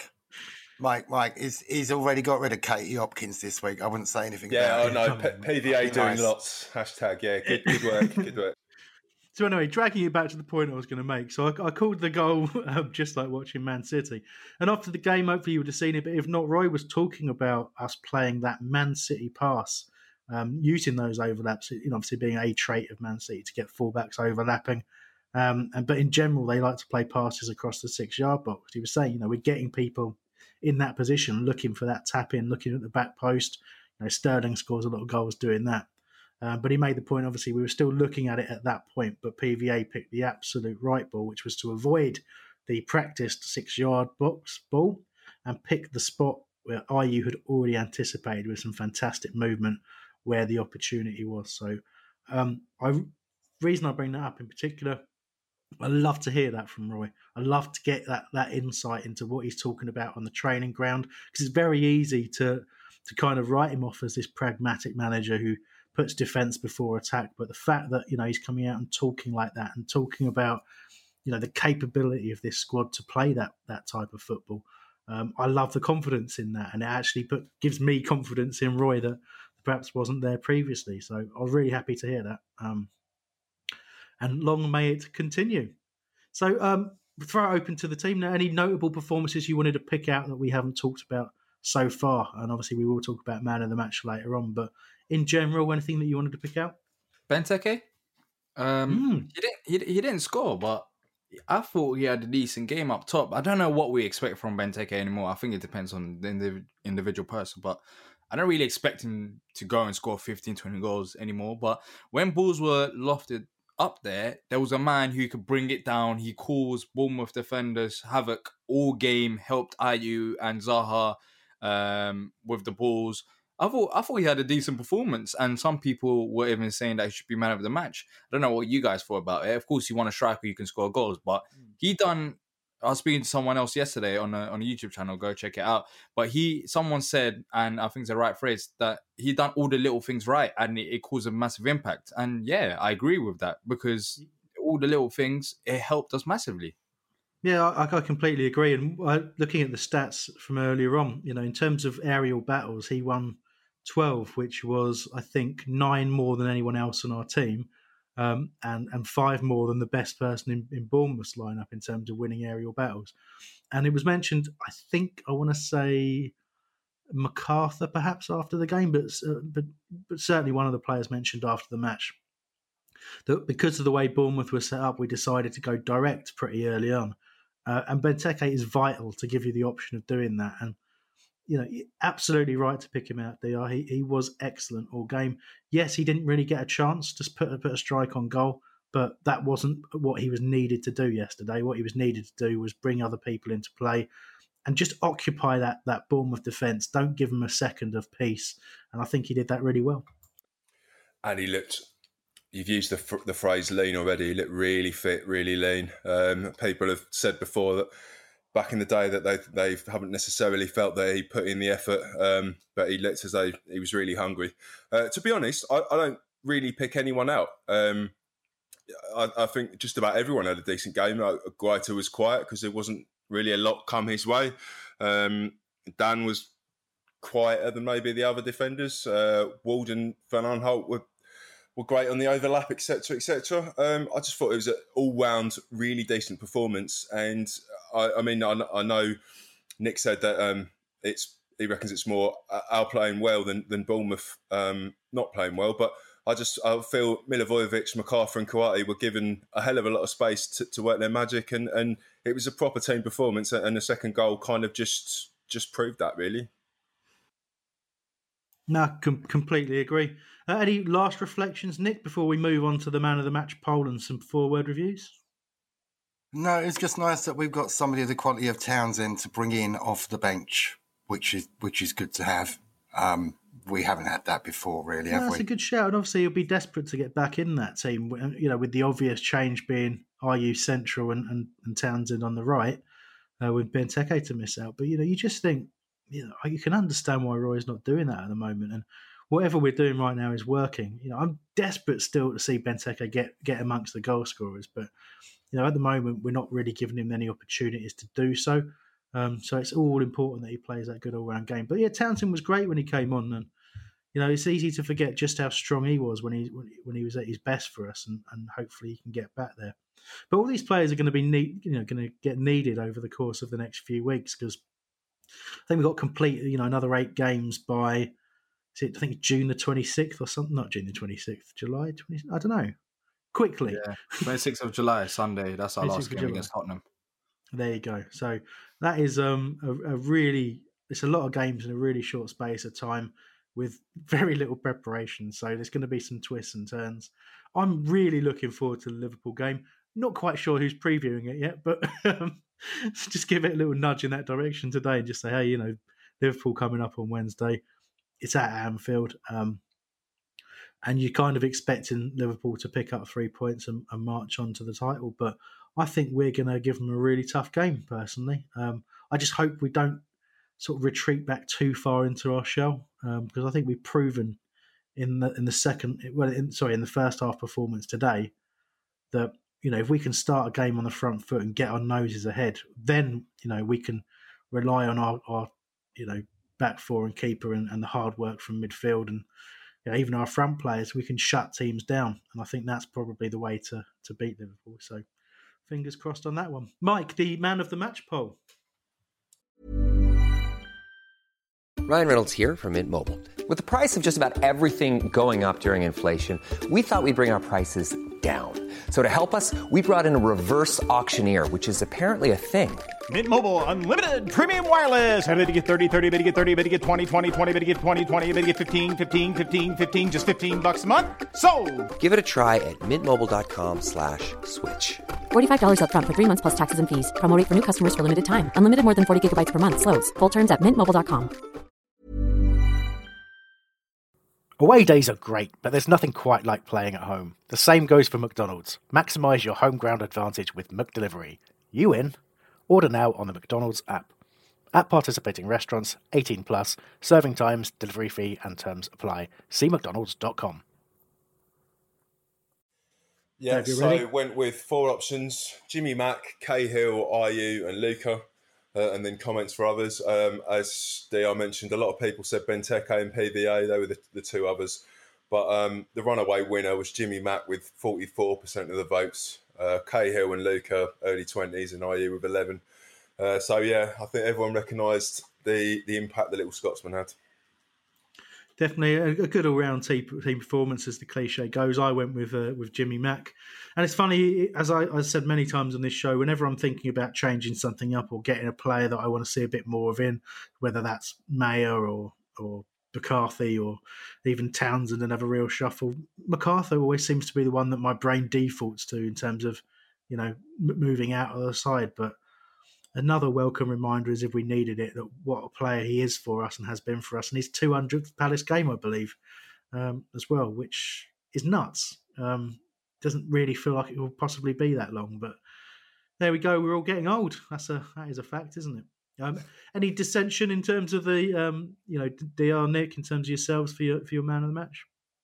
Mike, he's already got rid of Katie Hopkins this week. I wouldn't say anything about it. Yeah, I know. PVA doing lots. Hashtag, yeah, good work, good work. So anyway, dragging you back to the point I was going to make. So I called the goal just like watching Man City. And after the game, hopefully you would have seen it, but if not, Roy was talking about us playing that Man City pass, using those overlaps, obviously being a trait of Man City to get fullbacks overlapping. But in general, they like to play passes across the 6-yard box. He was saying, we're getting people in that position, looking for that tap in, looking at the back post. Sterling scores a lot of goals doing that. But he made the point, obviously, we were still looking at it at that point, but PVA picked the absolute right ball, which was to avoid the practiced 6-yard box ball and pick the spot where IU had already anticipated with some fantastic movement where the opportunity was. So reason I bring that up in particular, I love to hear that from Roy. I love to get that insight into what he's talking about on the training ground, because it's very easy to kind of write him off as this pragmatic manager who puts defence before attack. But the fact that he's coming out and talking like that and talking about the capability of this squad to play that type of football, I love the confidence in that, and it actually gives me confidence in Roy that perhaps wasn't there previously. So I was really happy to hear that. And long may it continue. So throw it open to the team now. Any notable performances you wanted to pick out that we haven't talked about so far? And obviously we will talk about man of the match later on, but in general, anything that you wanted to pick out? Benteke? He didn't score, but I thought he had a decent game up top. I don't know what we expect from Benteke anymore. I think it depends on the individual person, but I don't really expect him to go and score 15, 20 goals anymore. But when balls were lofted up there was a man who could bring it down. He caused Bournemouth defenders havoc all game, helped Ayew and Zaha with the balls. I thought he had a decent performance, and some people were even saying that he should be man of the match. I don't know what you guys thought about it. Of course, you want a striker who can score goals, but I was speaking to someone else yesterday on a YouTube channel. Go check it out. But someone said, and I think it's the right phrase, that he done all the little things right, and it caused a massive impact. And yeah, I agree with that, because all the little things, it helped us massively. Yeah, I completely agree. And looking at the stats from earlier on, in terms of aerial battles, he won 12, which was, I think, 9 more than anyone else on our team. And 5 more than the best person in Bournemouth's lineup in terms of winning aerial battles. And it was mentioned, I want to say MacArthur perhaps after the game, but certainly one of the players mentioned after the match that because of the way Bournemouth was set up, we decided to go direct pretty early on. And Benteke is vital to give you the option of doing that. And, absolutely right to pick him out, DR. He was excellent all game. Yes, he didn't really get a chance to put a strike on goal, but that wasn't what he was needed to do yesterday. What he was needed to do was bring other people into play and just occupy that Bournemouth defence. Don't give him a second of peace. And I think he did that really well. And he looked, you've used the phrase lean already, he looked really fit, really lean. People have said before that back in the day that they haven't necessarily felt that he put in the effort, but he looked as though he was really hungry. To be honest, I don't really pick anyone out. I think just about everyone had a decent game. Guaita was quiet because there wasn't really a lot come his way. Dan was quieter than maybe the other defenders. Ward and Van Aanholt were great on the overlap, etc., etc. I just thought it was an all-round really decent performance. And I know Nick said that he reckons it's more our playing well than Bournemouth not playing well, but I feel Milivojevic, McArthur and Kouyaté were given a hell of a lot of space to work their magic, and it was a proper team performance, and the second goal kind of just proved that, really. No, completely agree. Any last reflections, Nick, before we move on to the man of the match poll and some forward reviews? No, it's just nice that we've got somebody of the quality of Townsend to bring in off the bench, which is good to have. We haven't had that before, really, have we? That's a good shout. And obviously, he'll be desperate to get back in that team, with the obvious change being Ayew central and Townsend on the right, with Benteke to miss out. But, you just think, you can understand why Roy's not doing that at the moment. And whatever we're doing right now is working. I'm desperate still to see Benteke get amongst the goal scorers. But, at the moment, we're not really giving him any opportunities to do so. So it's all important that he plays that good all-round game. But, Townsend was great when he came on. And, it's easy to forget just how strong he was when he was at his best for us, and hopefully he can get back there. But all these players are going to be going to get needed over the course of the next few weeks, because I think we've got complete another 8 games by June the 26th or something. Not June the 26th, July 20th. I don't know. Quickly, 26th of July, Sunday. That's our last game against Tottenham. There you go. So that is it's a lot of games in a really short space of time, with very little preparation. So there's going to be some twists and turns. I'm really looking forward to the Liverpool game. Not quite sure who's previewing it yet, but just give it a little nudge in that direction today and just say, hey, Liverpool coming up on Wednesday. It's at Anfield. And you're kind of expecting Liverpool to pick up 3 points and march on to the title. But I think we're going to give them a really tough game, personally. I just hope we don't sort of retreat back too far into our shell, because I think we've proven in the first half performance today that if we can start a game on the front foot and get our noses ahead, then we can rely on our back four and keeper and the hard work from midfield, and even our front players, we can shut teams down, and I think that's probably the way to beat Liverpool. So fingers crossed on that one. Mike, the man of the match poll. Ryan Reynolds here from Mint Mobile. With the price of just about everything going up during inflation, we thought we'd bring our prices down. So to help us, we brought in a reverse auctioneer, which is apparently a thing. Mint Mobile Unlimited Premium Wireless. How to get 30, 30, bit to get 30, bit to get 20, 20, 20, bit to get 20, 20, bit to get 15, 15, 15, 15, just $15 a month? Sold! Give it a try at mintmobile.com/switch. $45 up front for 3 months plus taxes and fees. Promo rate for new customers for limited time. Unlimited more than 40 gigabytes per month. Slows full terms at mintmobile.com. Away days are great, but there's nothing quite like playing at home. The same goes for McDonald's. Maximise your home ground advantage with McDelivery. You in? Order now on the McDonald's app. At participating restaurants, 18 plus, serving times, delivery fee and terms apply. See mcdonalds.com. Yeah, so went with 4 options: Jimmy Mack, Cahill, Ayew and Luca. And then comments for others. As DR mentioned, a lot of people said Benteke and PVA. They were the 2 others. But the runaway winner was Jimmy Mack with 44% of the votes. Cahill and Luca, early 20s, and Ayew with 11. I think everyone recognised the impact the little Scotsman had. definitely a good all-round team performance, as the cliche goes. I went with Jimmy Mack, and it's funny, as I said many times on this show, whenever I'm thinking about changing something up or getting a player that I want to see a bit more of in, whether that's Mayer or McCarthy or even Townsend and have a real shuffle, MacArthur always seems to be the one that my brain defaults to in terms of, moving out of the side. But another welcome reminder is, if we needed it, that what a player he is for us and has been for us, and his 200th Palace game, I believe, as well, which is nuts. Doesn't really feel like it will possibly be that long, but there we go. We're all getting old. That is a fact, isn't it? Any dissension in terms of the, DR, Nick, in terms of yourselves for your man of the match?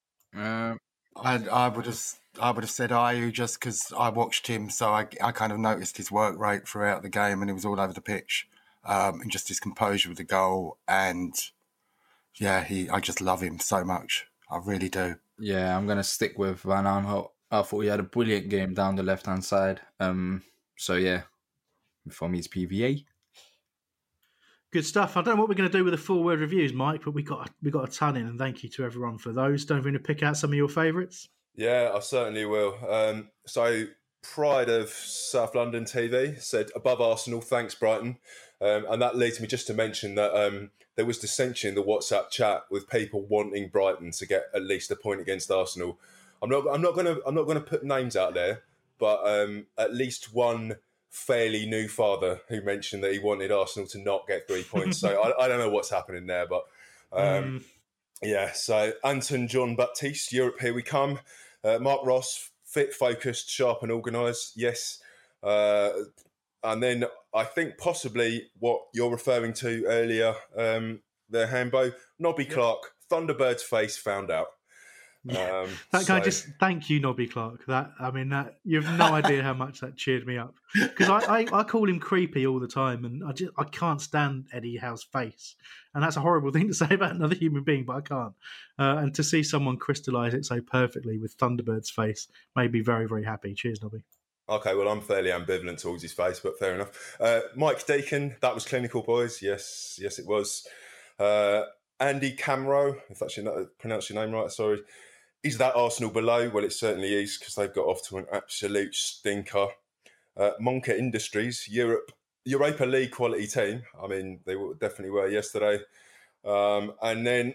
I would have said Ayew, just because I watched him, so I kind of noticed his work rate throughout the game, and he was all over the pitch, and just his composure with the goal, and yeah, I just love him so much. I really do. Yeah, I'm gonna stick with Van Aanholt. I thought he had a brilliant game down the left hand side. So yeah, for me it's PVA. Good stuff. I don't know what we're going to do with the 4-word reviews, Mike, but we got a ton in, and thank you to everyone for those. Don't you want to pick out some of your favourites? Yeah, I certainly will. So Pride of South London TV said, above Arsenal, thanks Brighton. And that leads me just to mention that there was dissension in the WhatsApp chat with people wanting Brighton to get at least a point against Arsenal. I'm not going to put names out there, but at least one fairly new father who mentioned that he wanted Arsenal to not get 3 points. So I don't know what's happening there, but yeah. So Anton John Baptiste, Europe, here we come. Mark Ross, fit, focused, sharp and organised. Yes. And then I think possibly what you're referring to earlier, there, Hambo, Nobby Clark, Thunderbird's face found out. Yeah. That guy, just thank you, Nobby Clark. That you have no idea how much that cheered me up, because I call him creepy all the time, and I can't stand Eddie Howe's face, and that's a horrible thing to say about another human being, but I can't. And to see someone crystallise it so perfectly with Thunderbird's face made me very, very happy. Cheers, Nobby. Okay, well, I'm fairly ambivalent towards his face, but fair enough. Mike Deacon, that was Clinical Boys. Yes, it was. Andy Camro, if that's pronounced your name right, sorry. Is that Arsenal below? Well, it certainly is, because they've got off to an absolute stinker. Monka Industries, Europa League quality team. I mean, they definitely were yesterday. And then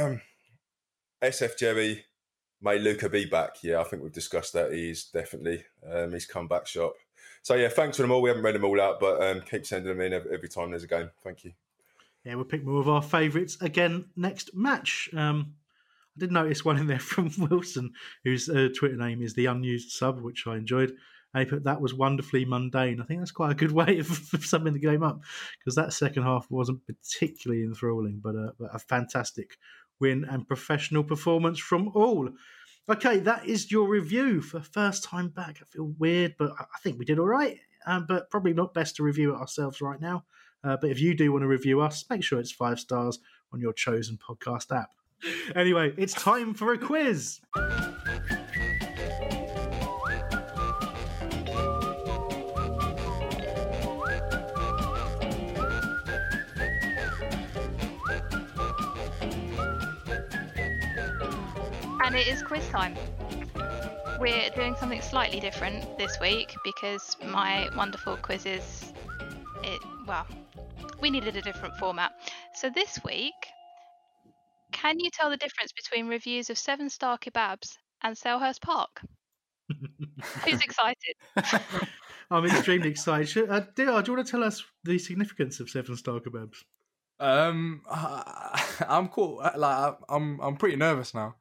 SF Jerry, may Luca be back? Yeah, I think we've discussed that. He is definitely his comeback shop. So yeah, thanks for them all. We haven't read them all out, but keep sending them in every time there's a game. Thank you. Yeah, we'll pick more of our favourites again next match. I did notice one in there from Wilson, whose Twitter name is the Unused Sub, which I enjoyed. And he put, that was wonderfully mundane. I think that's quite a good way of summing the game up, because that second half wasn't particularly enthralling, but a fantastic win and professional performance from all. Okay, that is your review for first time back. I feel weird, but I think we did all right. But probably not best to review it ourselves right now. But if you do want to review us, make sure it's 5 stars on your chosen podcast app. Anyway, it's time for a quiz. And it is quiz time. We're doing something slightly different this week because my wonderful quizzes, we needed a different format. So this week, can you tell the difference between reviews of 7-star kebabs and Selhurst Park? Who's excited? I'm extremely excited. DR, do you want to tell us the significance of 7-star kebabs? I'm cool. I'm pretty nervous now.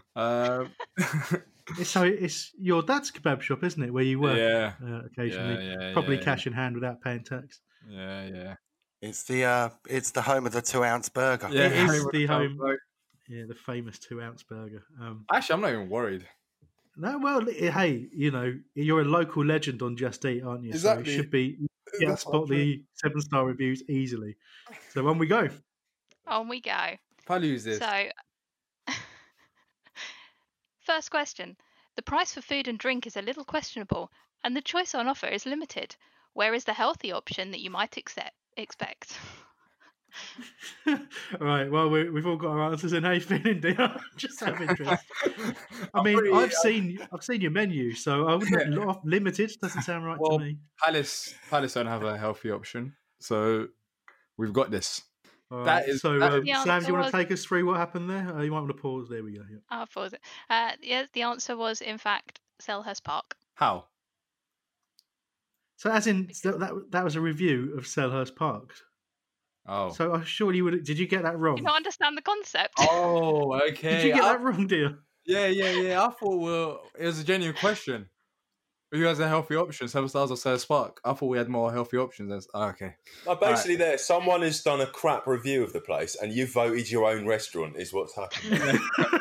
So it's your dad's kebab shop, isn't it, where you work? Yeah. Occasionally, probably cash in hand without paying tax. Yeah. It's the home of the 2-ounce burger. Yeah, it is the home. Yeah, the famous 2-ounce burger. Actually, I'm not even worried. No, well, hey, you're a local legend on Just Eat, aren't you? Exactly. So it should be. Yeah, spot the 7-star reviews easily. So on we go. On we go. I'll use this. So, first question. The price for food and drink is a little questionable, and the choice on offer is limited. Where is the healthy option that you might expect? Right. Well, we've all got our answers in. How you feeling, dear? Just out of interest. I mean, I've seen your menu, so I wouldn't limited. Doesn't sound right to me. Palace don't have a healthy option, so we've got this. All right. Sam, do you want to take us through what happened there? You might want to pause. There we go. Yeah. I'll pause it. Yes, the answer was in fact Selhurst Park. How? So, as in that was a review of Selhurst Park. Oh. So surely you would. Did you get that wrong? You don't understand the concept. Oh, okay. Did you get that wrong, dear? Yeah. I thought it was a genuine question. Who has a healthy option? 7 stars or Selhurst Park? I thought we had more healthy options. Okay. Basically, someone has done a crap review of the place, and you voted your own restaurant. Is what's happening.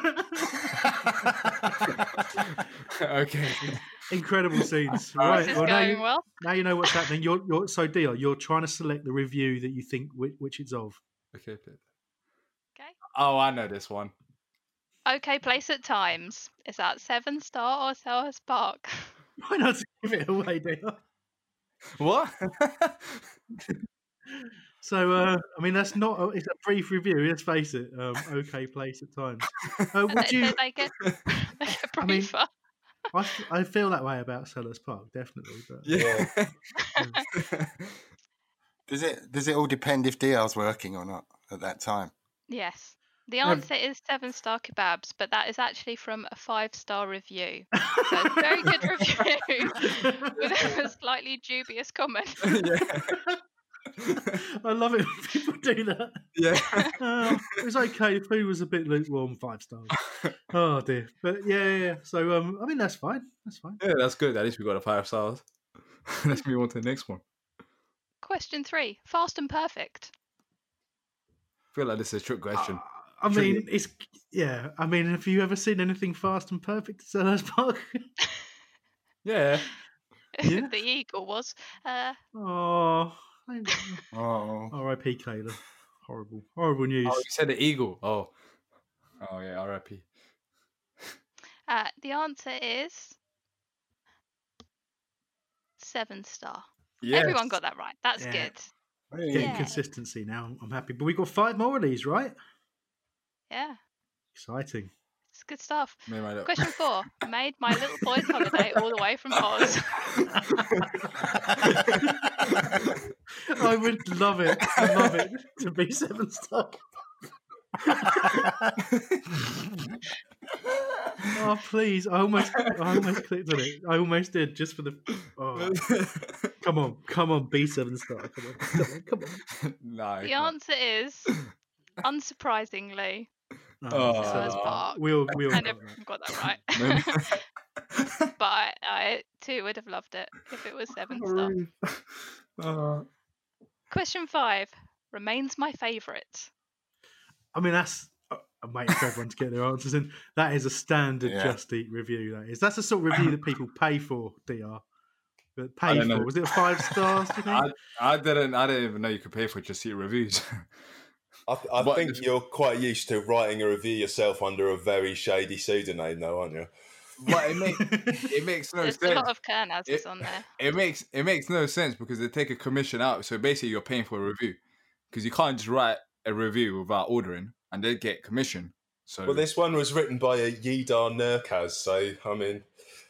Okay. Incredible scenes. Right. Well, now you know what's happening. You're so Dia, you're trying to select the review that you think which it's of. Okay. Oh, I know this one. Okay, place at Times. Is that 7 star or Selhurst Park? Why not give it away, Dia? What? So, I mean, it's a brief review. Let's face it. Okay, place at Times. Would you? Did they get briefer? I feel that way about Selhurst Park, definitely. But yeah. Does it all depend if DR's working or not at that time? Yes. The answer is 7 star kebabs, but that is actually from a 5-star review. So it's a very good review with a slightly dubious comment. I love it when people do that. Yeah. It was okay. The food was a bit lukewarm, 5 stars. Oh dear. But yeah. So I mean that's fine. Yeah, that's good. At least we got a 5 stars. Let's move on to the next one. Question 3. Fast and Perfect. I feel like this is a trick question. I mean, I mean, have you ever seen anything Fast and Perfect at Selhurst Park? Yeah. The Eagle was. R.I.P. Kayla. Horrible news. Oh, you said the Eagle. Oh yeah, R.I.P. The answer is 7 star. Yes. Everyone got that right. That's good. Getting consistency now. I'm happy. But we got 5 more of these, right? Yeah. Exciting. It's good stuff. Question 4. Made my little boy's holiday all the way from Oz. I would love it. To be 7 star. Oh please! I almost clicked on it. I almost did just for the. Oh. Come on! Be 7 star. Come on. No. The answer is, unsurprisingly, Selhurst Park. We all got that right. But I too would have loved it if it was 7 star. Question 5 remains my favourite. I mean, that's. I'm waiting for everyone to get their answers in. That is a standard Just Eat review. That's the sort of review that people pay for. Dr. But pay for know. Was it 5 stars? Do you think? I didn't even know you could pay for Just Eat reviews. I think you're quite used to writing a review yourself under a very shady pseudonym, though, aren't you? But it makes no sense. There's a lot of Kernazes on there. It makes no sense because they take a commission out. So basically, you're paying for a review because you can't just write a review without ordering. And they get commission. So, well, this one was written by a Yidar Nurkaz, so I mean,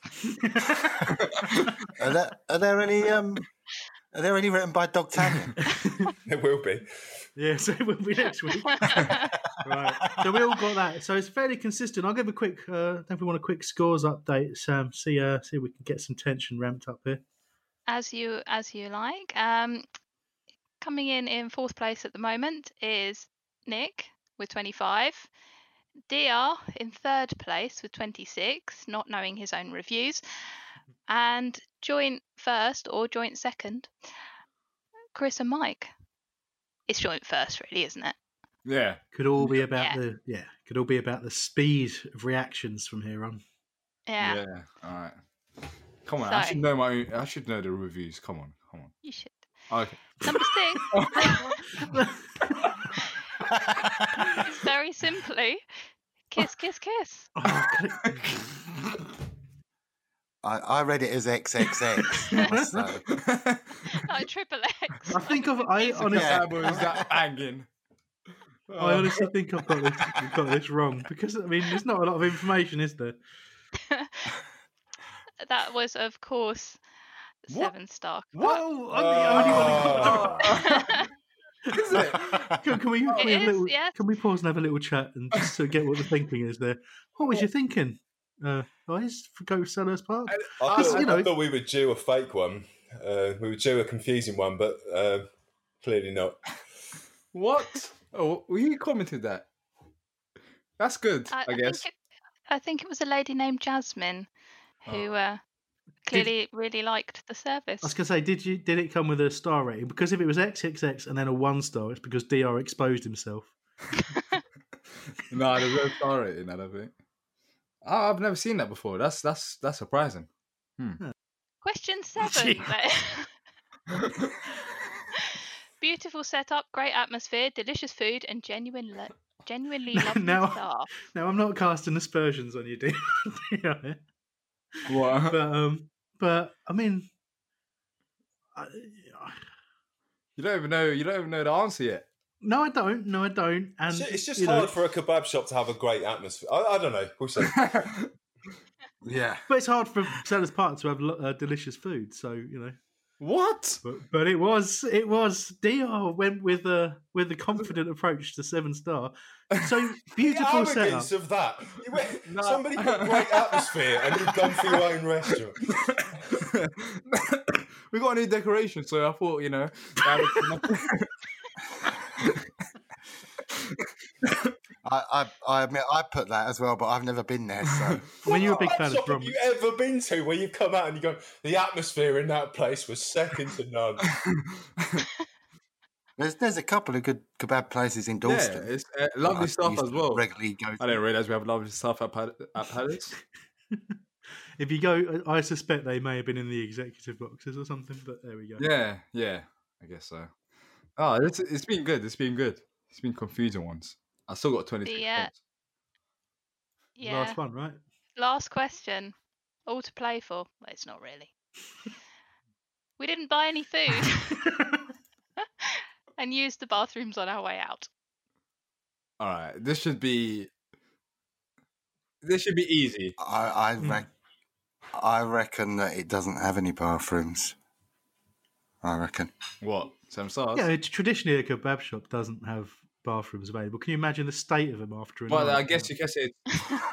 are there any written by D'Artagnan? There will be. Yes, it will be next week. Right. So we all got that. So it's fairly consistent. I'll give a quick. Definitely want a quick scores update, Sam. See if we can get some tension ramped up here. As you like. Coming in 4th place at the moment is Nick with 25. Dr in 3rd place with 26, not knowing his own reviews. And joint 1st or joint 2nd, Chris and Mike. It's joint 1st, really, isn't it? Yeah. Could all be about the speed of reactions from here on. Yeah. Yeah. All right. Come on, I should know the reviews. Come on. You should. Okay. Number 6. It's very simply kiss, kiss, kiss. I read it as XXX. Like triple X. I think I honestly was that banging. I honestly think I've got this wrong because I mean, there's not a lot of information, is there? That was, of course, 7-star. What? I'm the only one. Is it? Can we pause and have a little chat and just to get what the thinking is there? What was you thinking, guys? For Go Sellers Park? I thought we would do a fake one. We would do a confusing one, but clearly not. What? Oh, you commented that. That's good, I guess. I think it was a lady named Jasmine who clearly really liked the service. I was going to say, did it come with a star rating? Because if it was XXX and then a 1 star, it's because DR exposed himself. No, there's no star rating, I don't think. Oh, I've never seen that before. That's surprising. Question 7. Beautiful setup, great atmosphere, delicious food, and genuinely lovely staff. Now, I'm not casting aspersions on you, DR. What? But I mean, you don't even know the answer yet. No, I don't. And it's just hard for a kebab shop to have a great atmosphere. I don't know. We'll see. Yeah, but it's hard for Sellers Park to have delicious food. So what? But it was DR went with a confident approach to 7-star. So beautiful the arrogance setup of that. Somebody got great atmosphere and you've gone for your own restaurant. We got a new decoration, so I thought I admit I put that as well, but I've never been there. So when you're a big fan of shop have you ever been to where you've come out and you go, the atmosphere in that place was second to none? There's a couple of good kebab places in Dalston. Yeah, it's lovely stuff as well. Regularly go. I didn't realise we have lovely stuff at Palace. If you go, I suspect they may have been in the executive boxes or something. But there we go. Yeah, I guess so. Oh, it's been good. It's been confusing once. I still got 26 points. Yeah. Last one, right? Last question. All to play for. Well, it's not really. We didn't buy any food and used the bathrooms on our way out. All right, this should be easy. I reckon that it doesn't have any bathrooms. I reckon. What? 7 stars? Yeah, traditionally a kebab shop doesn't have bathrooms available. Can you imagine the state of them after? Well, I guess you guess it.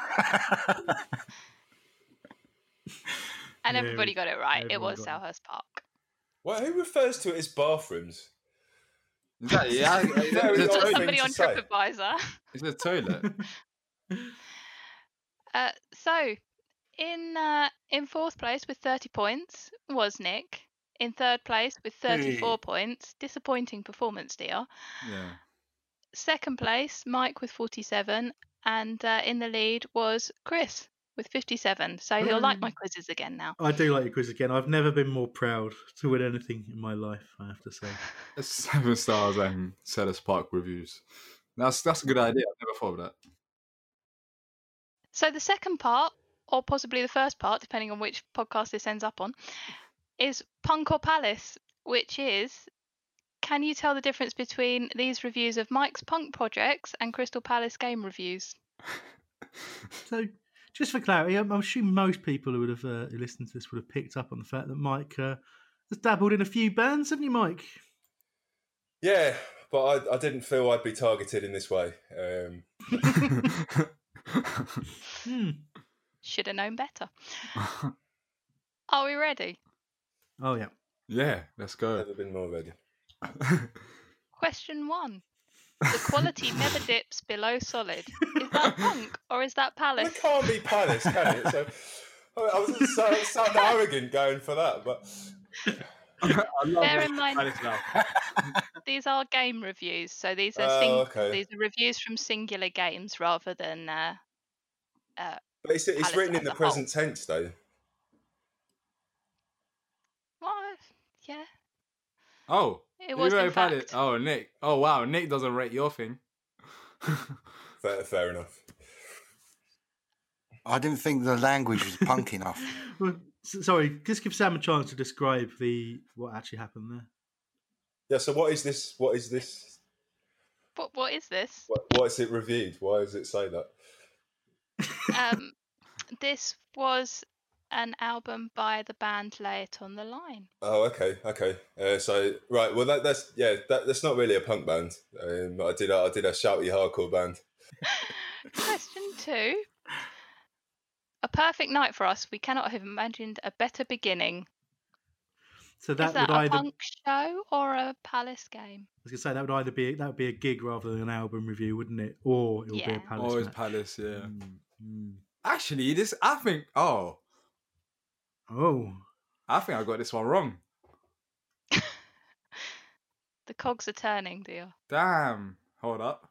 And everybody got it right. It was Selhurst Park. Well, who refers to it as bathrooms? Exactly. Somebody on TripAdvisor. It's a toilet. So, in fourth place with 30 points was Nick. In third place with 34 points. Disappointing performance, dear. Yeah. Second place, Mike with 47. And in the lead was Chris with 57. So he'll like my quizzes again now. I do like your quiz again. I've never been more proud to win anything in my life, I have to say. 7 stars and Sellers Park reviews. That's a good idea. I've never thought of that. So the second part, or possibly the first part, depending on which podcast this ends up on, is Punk or Palace, which is, can you tell the difference between these reviews of Mike's Punk projects and Crystal Palace game reviews? So, just for clarity, I'm assuming most people who would have who listened to this would have picked up on the fact that Mike has dabbled in a few bands, haven't you, Mike? Yeah, but I didn't feel I'd be targeted in this way. Should have known better. Are we ready? Oh, yeah. Yeah, let's go. Never been more ready. Question 1. The quality never dips below solid. Is that Punk or is that Palace? It can't be Palace, can it? So I was so arrogant going for that, but bear in mind these are game reviews, so these are these are reviews from singular games rather than. But it's written in the present tense, though. What? Yeah. Oh. It was in fact. Oh, Nick. Oh, wow. Nick doesn't rate your thing. Fair enough. I didn't think the language was punk enough. Well, sorry, just give Sam a chance to describe what actually happened there. Yeah, so what is this? What is this? Why is it reviewed? Why does it say that? This was an album by the band Lay It On The Line. Oh, okay. So right, well that's not really a punk band. I did a shouty hardcore band. Question 2. A perfect night for us. We cannot have imagined a better beginning. So Is that that would a either punk show or a Palace game? I was gonna say that would either be a gig rather than an album review, wouldn't it? Or it will be a Palace. Always match. Palace, yeah. Actually, I think I got this one wrong. The cogs are turning, dear. Damn. Hold up.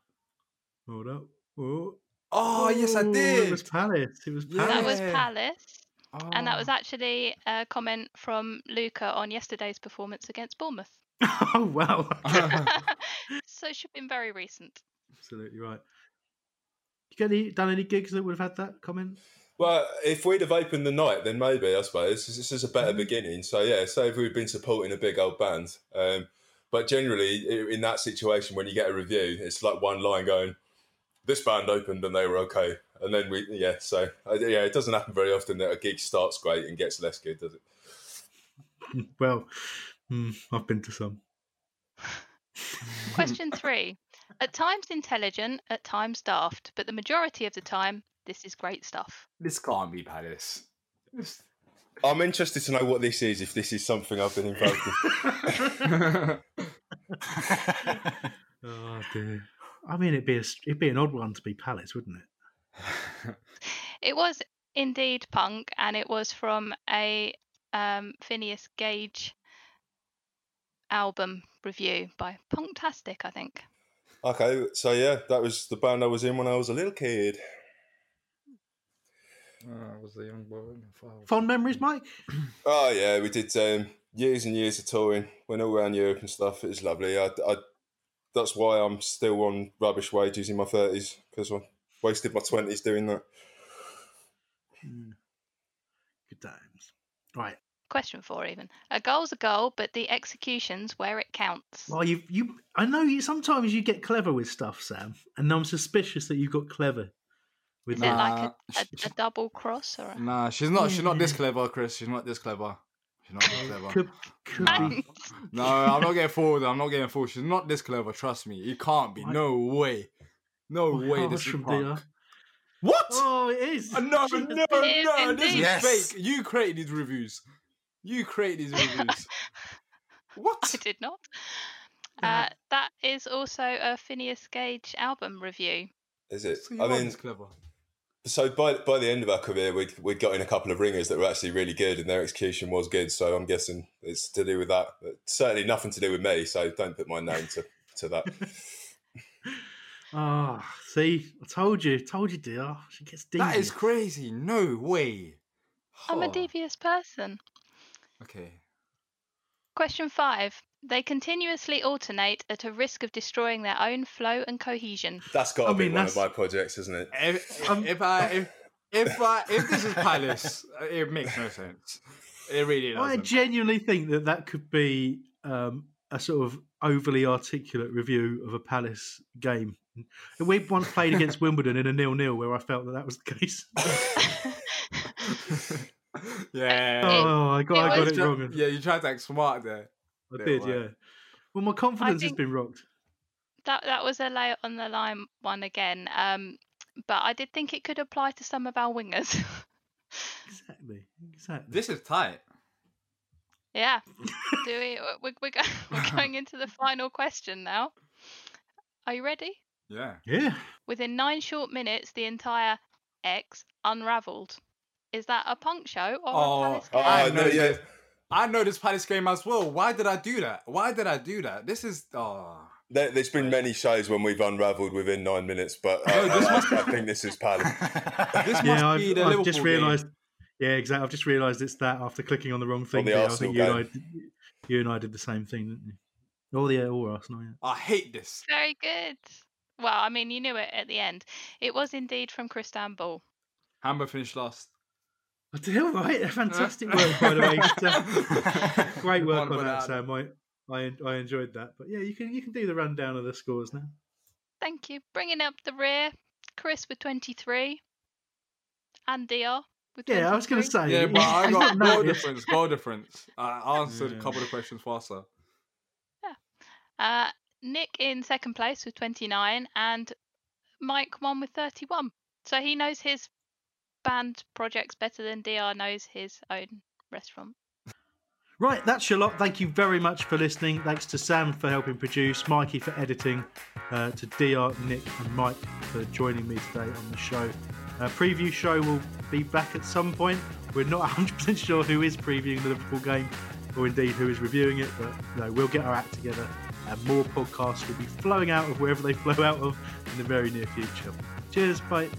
Oh, yes, I did. It was Palace. That was Palace. And that was actually a comment from Luca on yesterday's performance against Bournemouth. Oh, wow. So it should have been very recent. Absolutely right. You done any gigs that would have had that comment? Well, if we'd have opened the night, then maybe, I suppose. This is a better beginning. So, yeah, say if we'd been supporting a big old band. But generally, in that situation, when you get a review, it's like one line going, this band opened and they were okay. And then it doesn't happen very often that a gig starts great and gets less good, does it? Well, I've been to some. Question 3. At times intelligent, at times daft, but the majority of the time, this is great stuff. This can't be Palace. I'm interested to know what this is, if this is something I've been involved in. Oh, dear. I mean, it'd be an odd one to be Palace, wouldn't it? It was indeed punk, and it was from a Phineas Gage album review by Punktastic, I think. Okay, so yeah, that was the band I was in when I was a little kid. I was a young boy. Fond memories, Mike? Oh yeah, we did years and years of touring. Went all around Europe and stuff. It was lovely. That's why I'm still on rubbish wages in my 30s, because I wasted my 20s doing that. Good times. Right. Question 4 even. A goal's a goal, but the execution's where it counts. Well, I know sometimes you get clever with stuff, Sam, and I'm suspicious that you got clever. Is it like a double cross or? Nah, she's not. She's not this clever, Chris. She's not this clever. She's not this clever. Could be. No, I'm not getting forward. She's not this clever. Trust me. It can't be. No way. No way. This is punk. What? Oh, it is. No. This is fake. You created these reviews. What? I did not. That is also a Phineas Gage album review. Is it? So I mean, clever. So by the end of our career, we'd got in a couple of ringers that were actually really good, and their execution was good. So I'm guessing it's to do with that. But certainly nothing to do with me. So don't put my name to that. See, I told you, dear. She gets devious. That is crazy. No way. I'm a devious person. Okay. Question 5. They continuously alternate at a risk of destroying their own flow and cohesion. That's got to be one of my projects, isn't it? If this is Palace, it makes no sense. It really doesn't. I genuinely think that could be a sort of overly articulate review of a Palace game. We once played against Wimbledon in a 0-0 where I felt that was the case. Yeah. I got it wrong. Yeah, you tried to act smart there. I did, yeah. Well, my confidence has been rocked. That was a Lay It On The Line one again. But I did think it could apply to some of our wingers. Exactly. This is tight. Yeah. We're going into the final question now. Are you ready? Yeah. Yeah. Within 9 short minutes, the entire X unravelled. Is that a punk show or a Palace game? I know this Palace game as well. Why did I do that? This is... There's been many shows when we've unravelled within 9 minutes, but I think this is Palace. This must be the Liverpool just realised. game. Yeah, exactly. I've just realised it's that after clicking on the wrong thing. On the Arsenal I think you and I did the same thing, didn't you? Or Arsenal, yeah. I hate this. Very good. Well, I mean, you knew it at the end. It was indeed from Crystanbul. Hamburg finished last. I do, right? Fantastic work, by the way. Great work on that, Sam. I enjoyed that. But yeah, you can do the rundown of the scores now. Thank you. Bringing up the rear, Chris with 23 and DR with 23. Yeah, I was going to say. Yeah, but I got goal difference. I answered a couple of questions faster. Yeah. Nick in second place with 29 and Mike won with 31. So he knows his band projects better than DR knows his own restaurant. Right, that's your lot. Thank you very much for listening. Thanks to Sam for helping produce, Mikey for editing, to DR, Nick and Mike for joining me today on the show. Preview show will be back at some point. We're not 100% sure who is previewing the Liverpool game or indeed who is reviewing it, but no, we'll get our act together and more podcasts will be flowing out of wherever they flow out of in the very near future. Cheers, bye.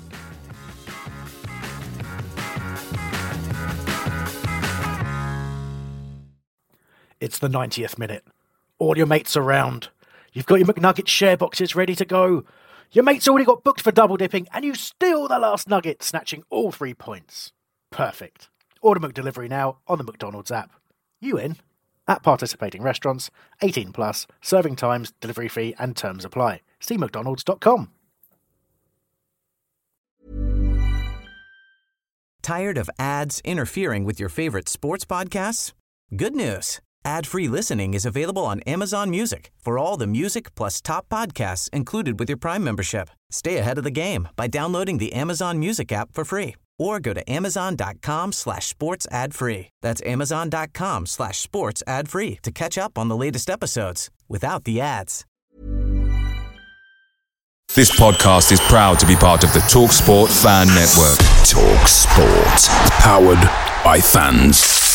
It's the 90th minute. All your mates around. You've got your McNugget share boxes ready to go. Your mate's already got booked for double dipping and you steal the last nugget, snatching all 3 points. Perfect. Order McDelivery now on the McDonald's app. You in? At participating restaurants, 18 plus, serving times, delivery fee and terms apply. See mcdonalds.com. Tired of ads interfering with your favorite sports podcasts? Good news. Ad-free listening is available on Amazon Music for all the music plus top podcasts included with your Prime membership. Stay ahead of the game by downloading the Amazon Music app for free or go to amazon.com/sports ad free. That's amazon.com/sports ad free to catch up on the latest episodes without the ads. This podcast is proud to be part of the TalkSport Fan Network. TalkSport. Powered by fans.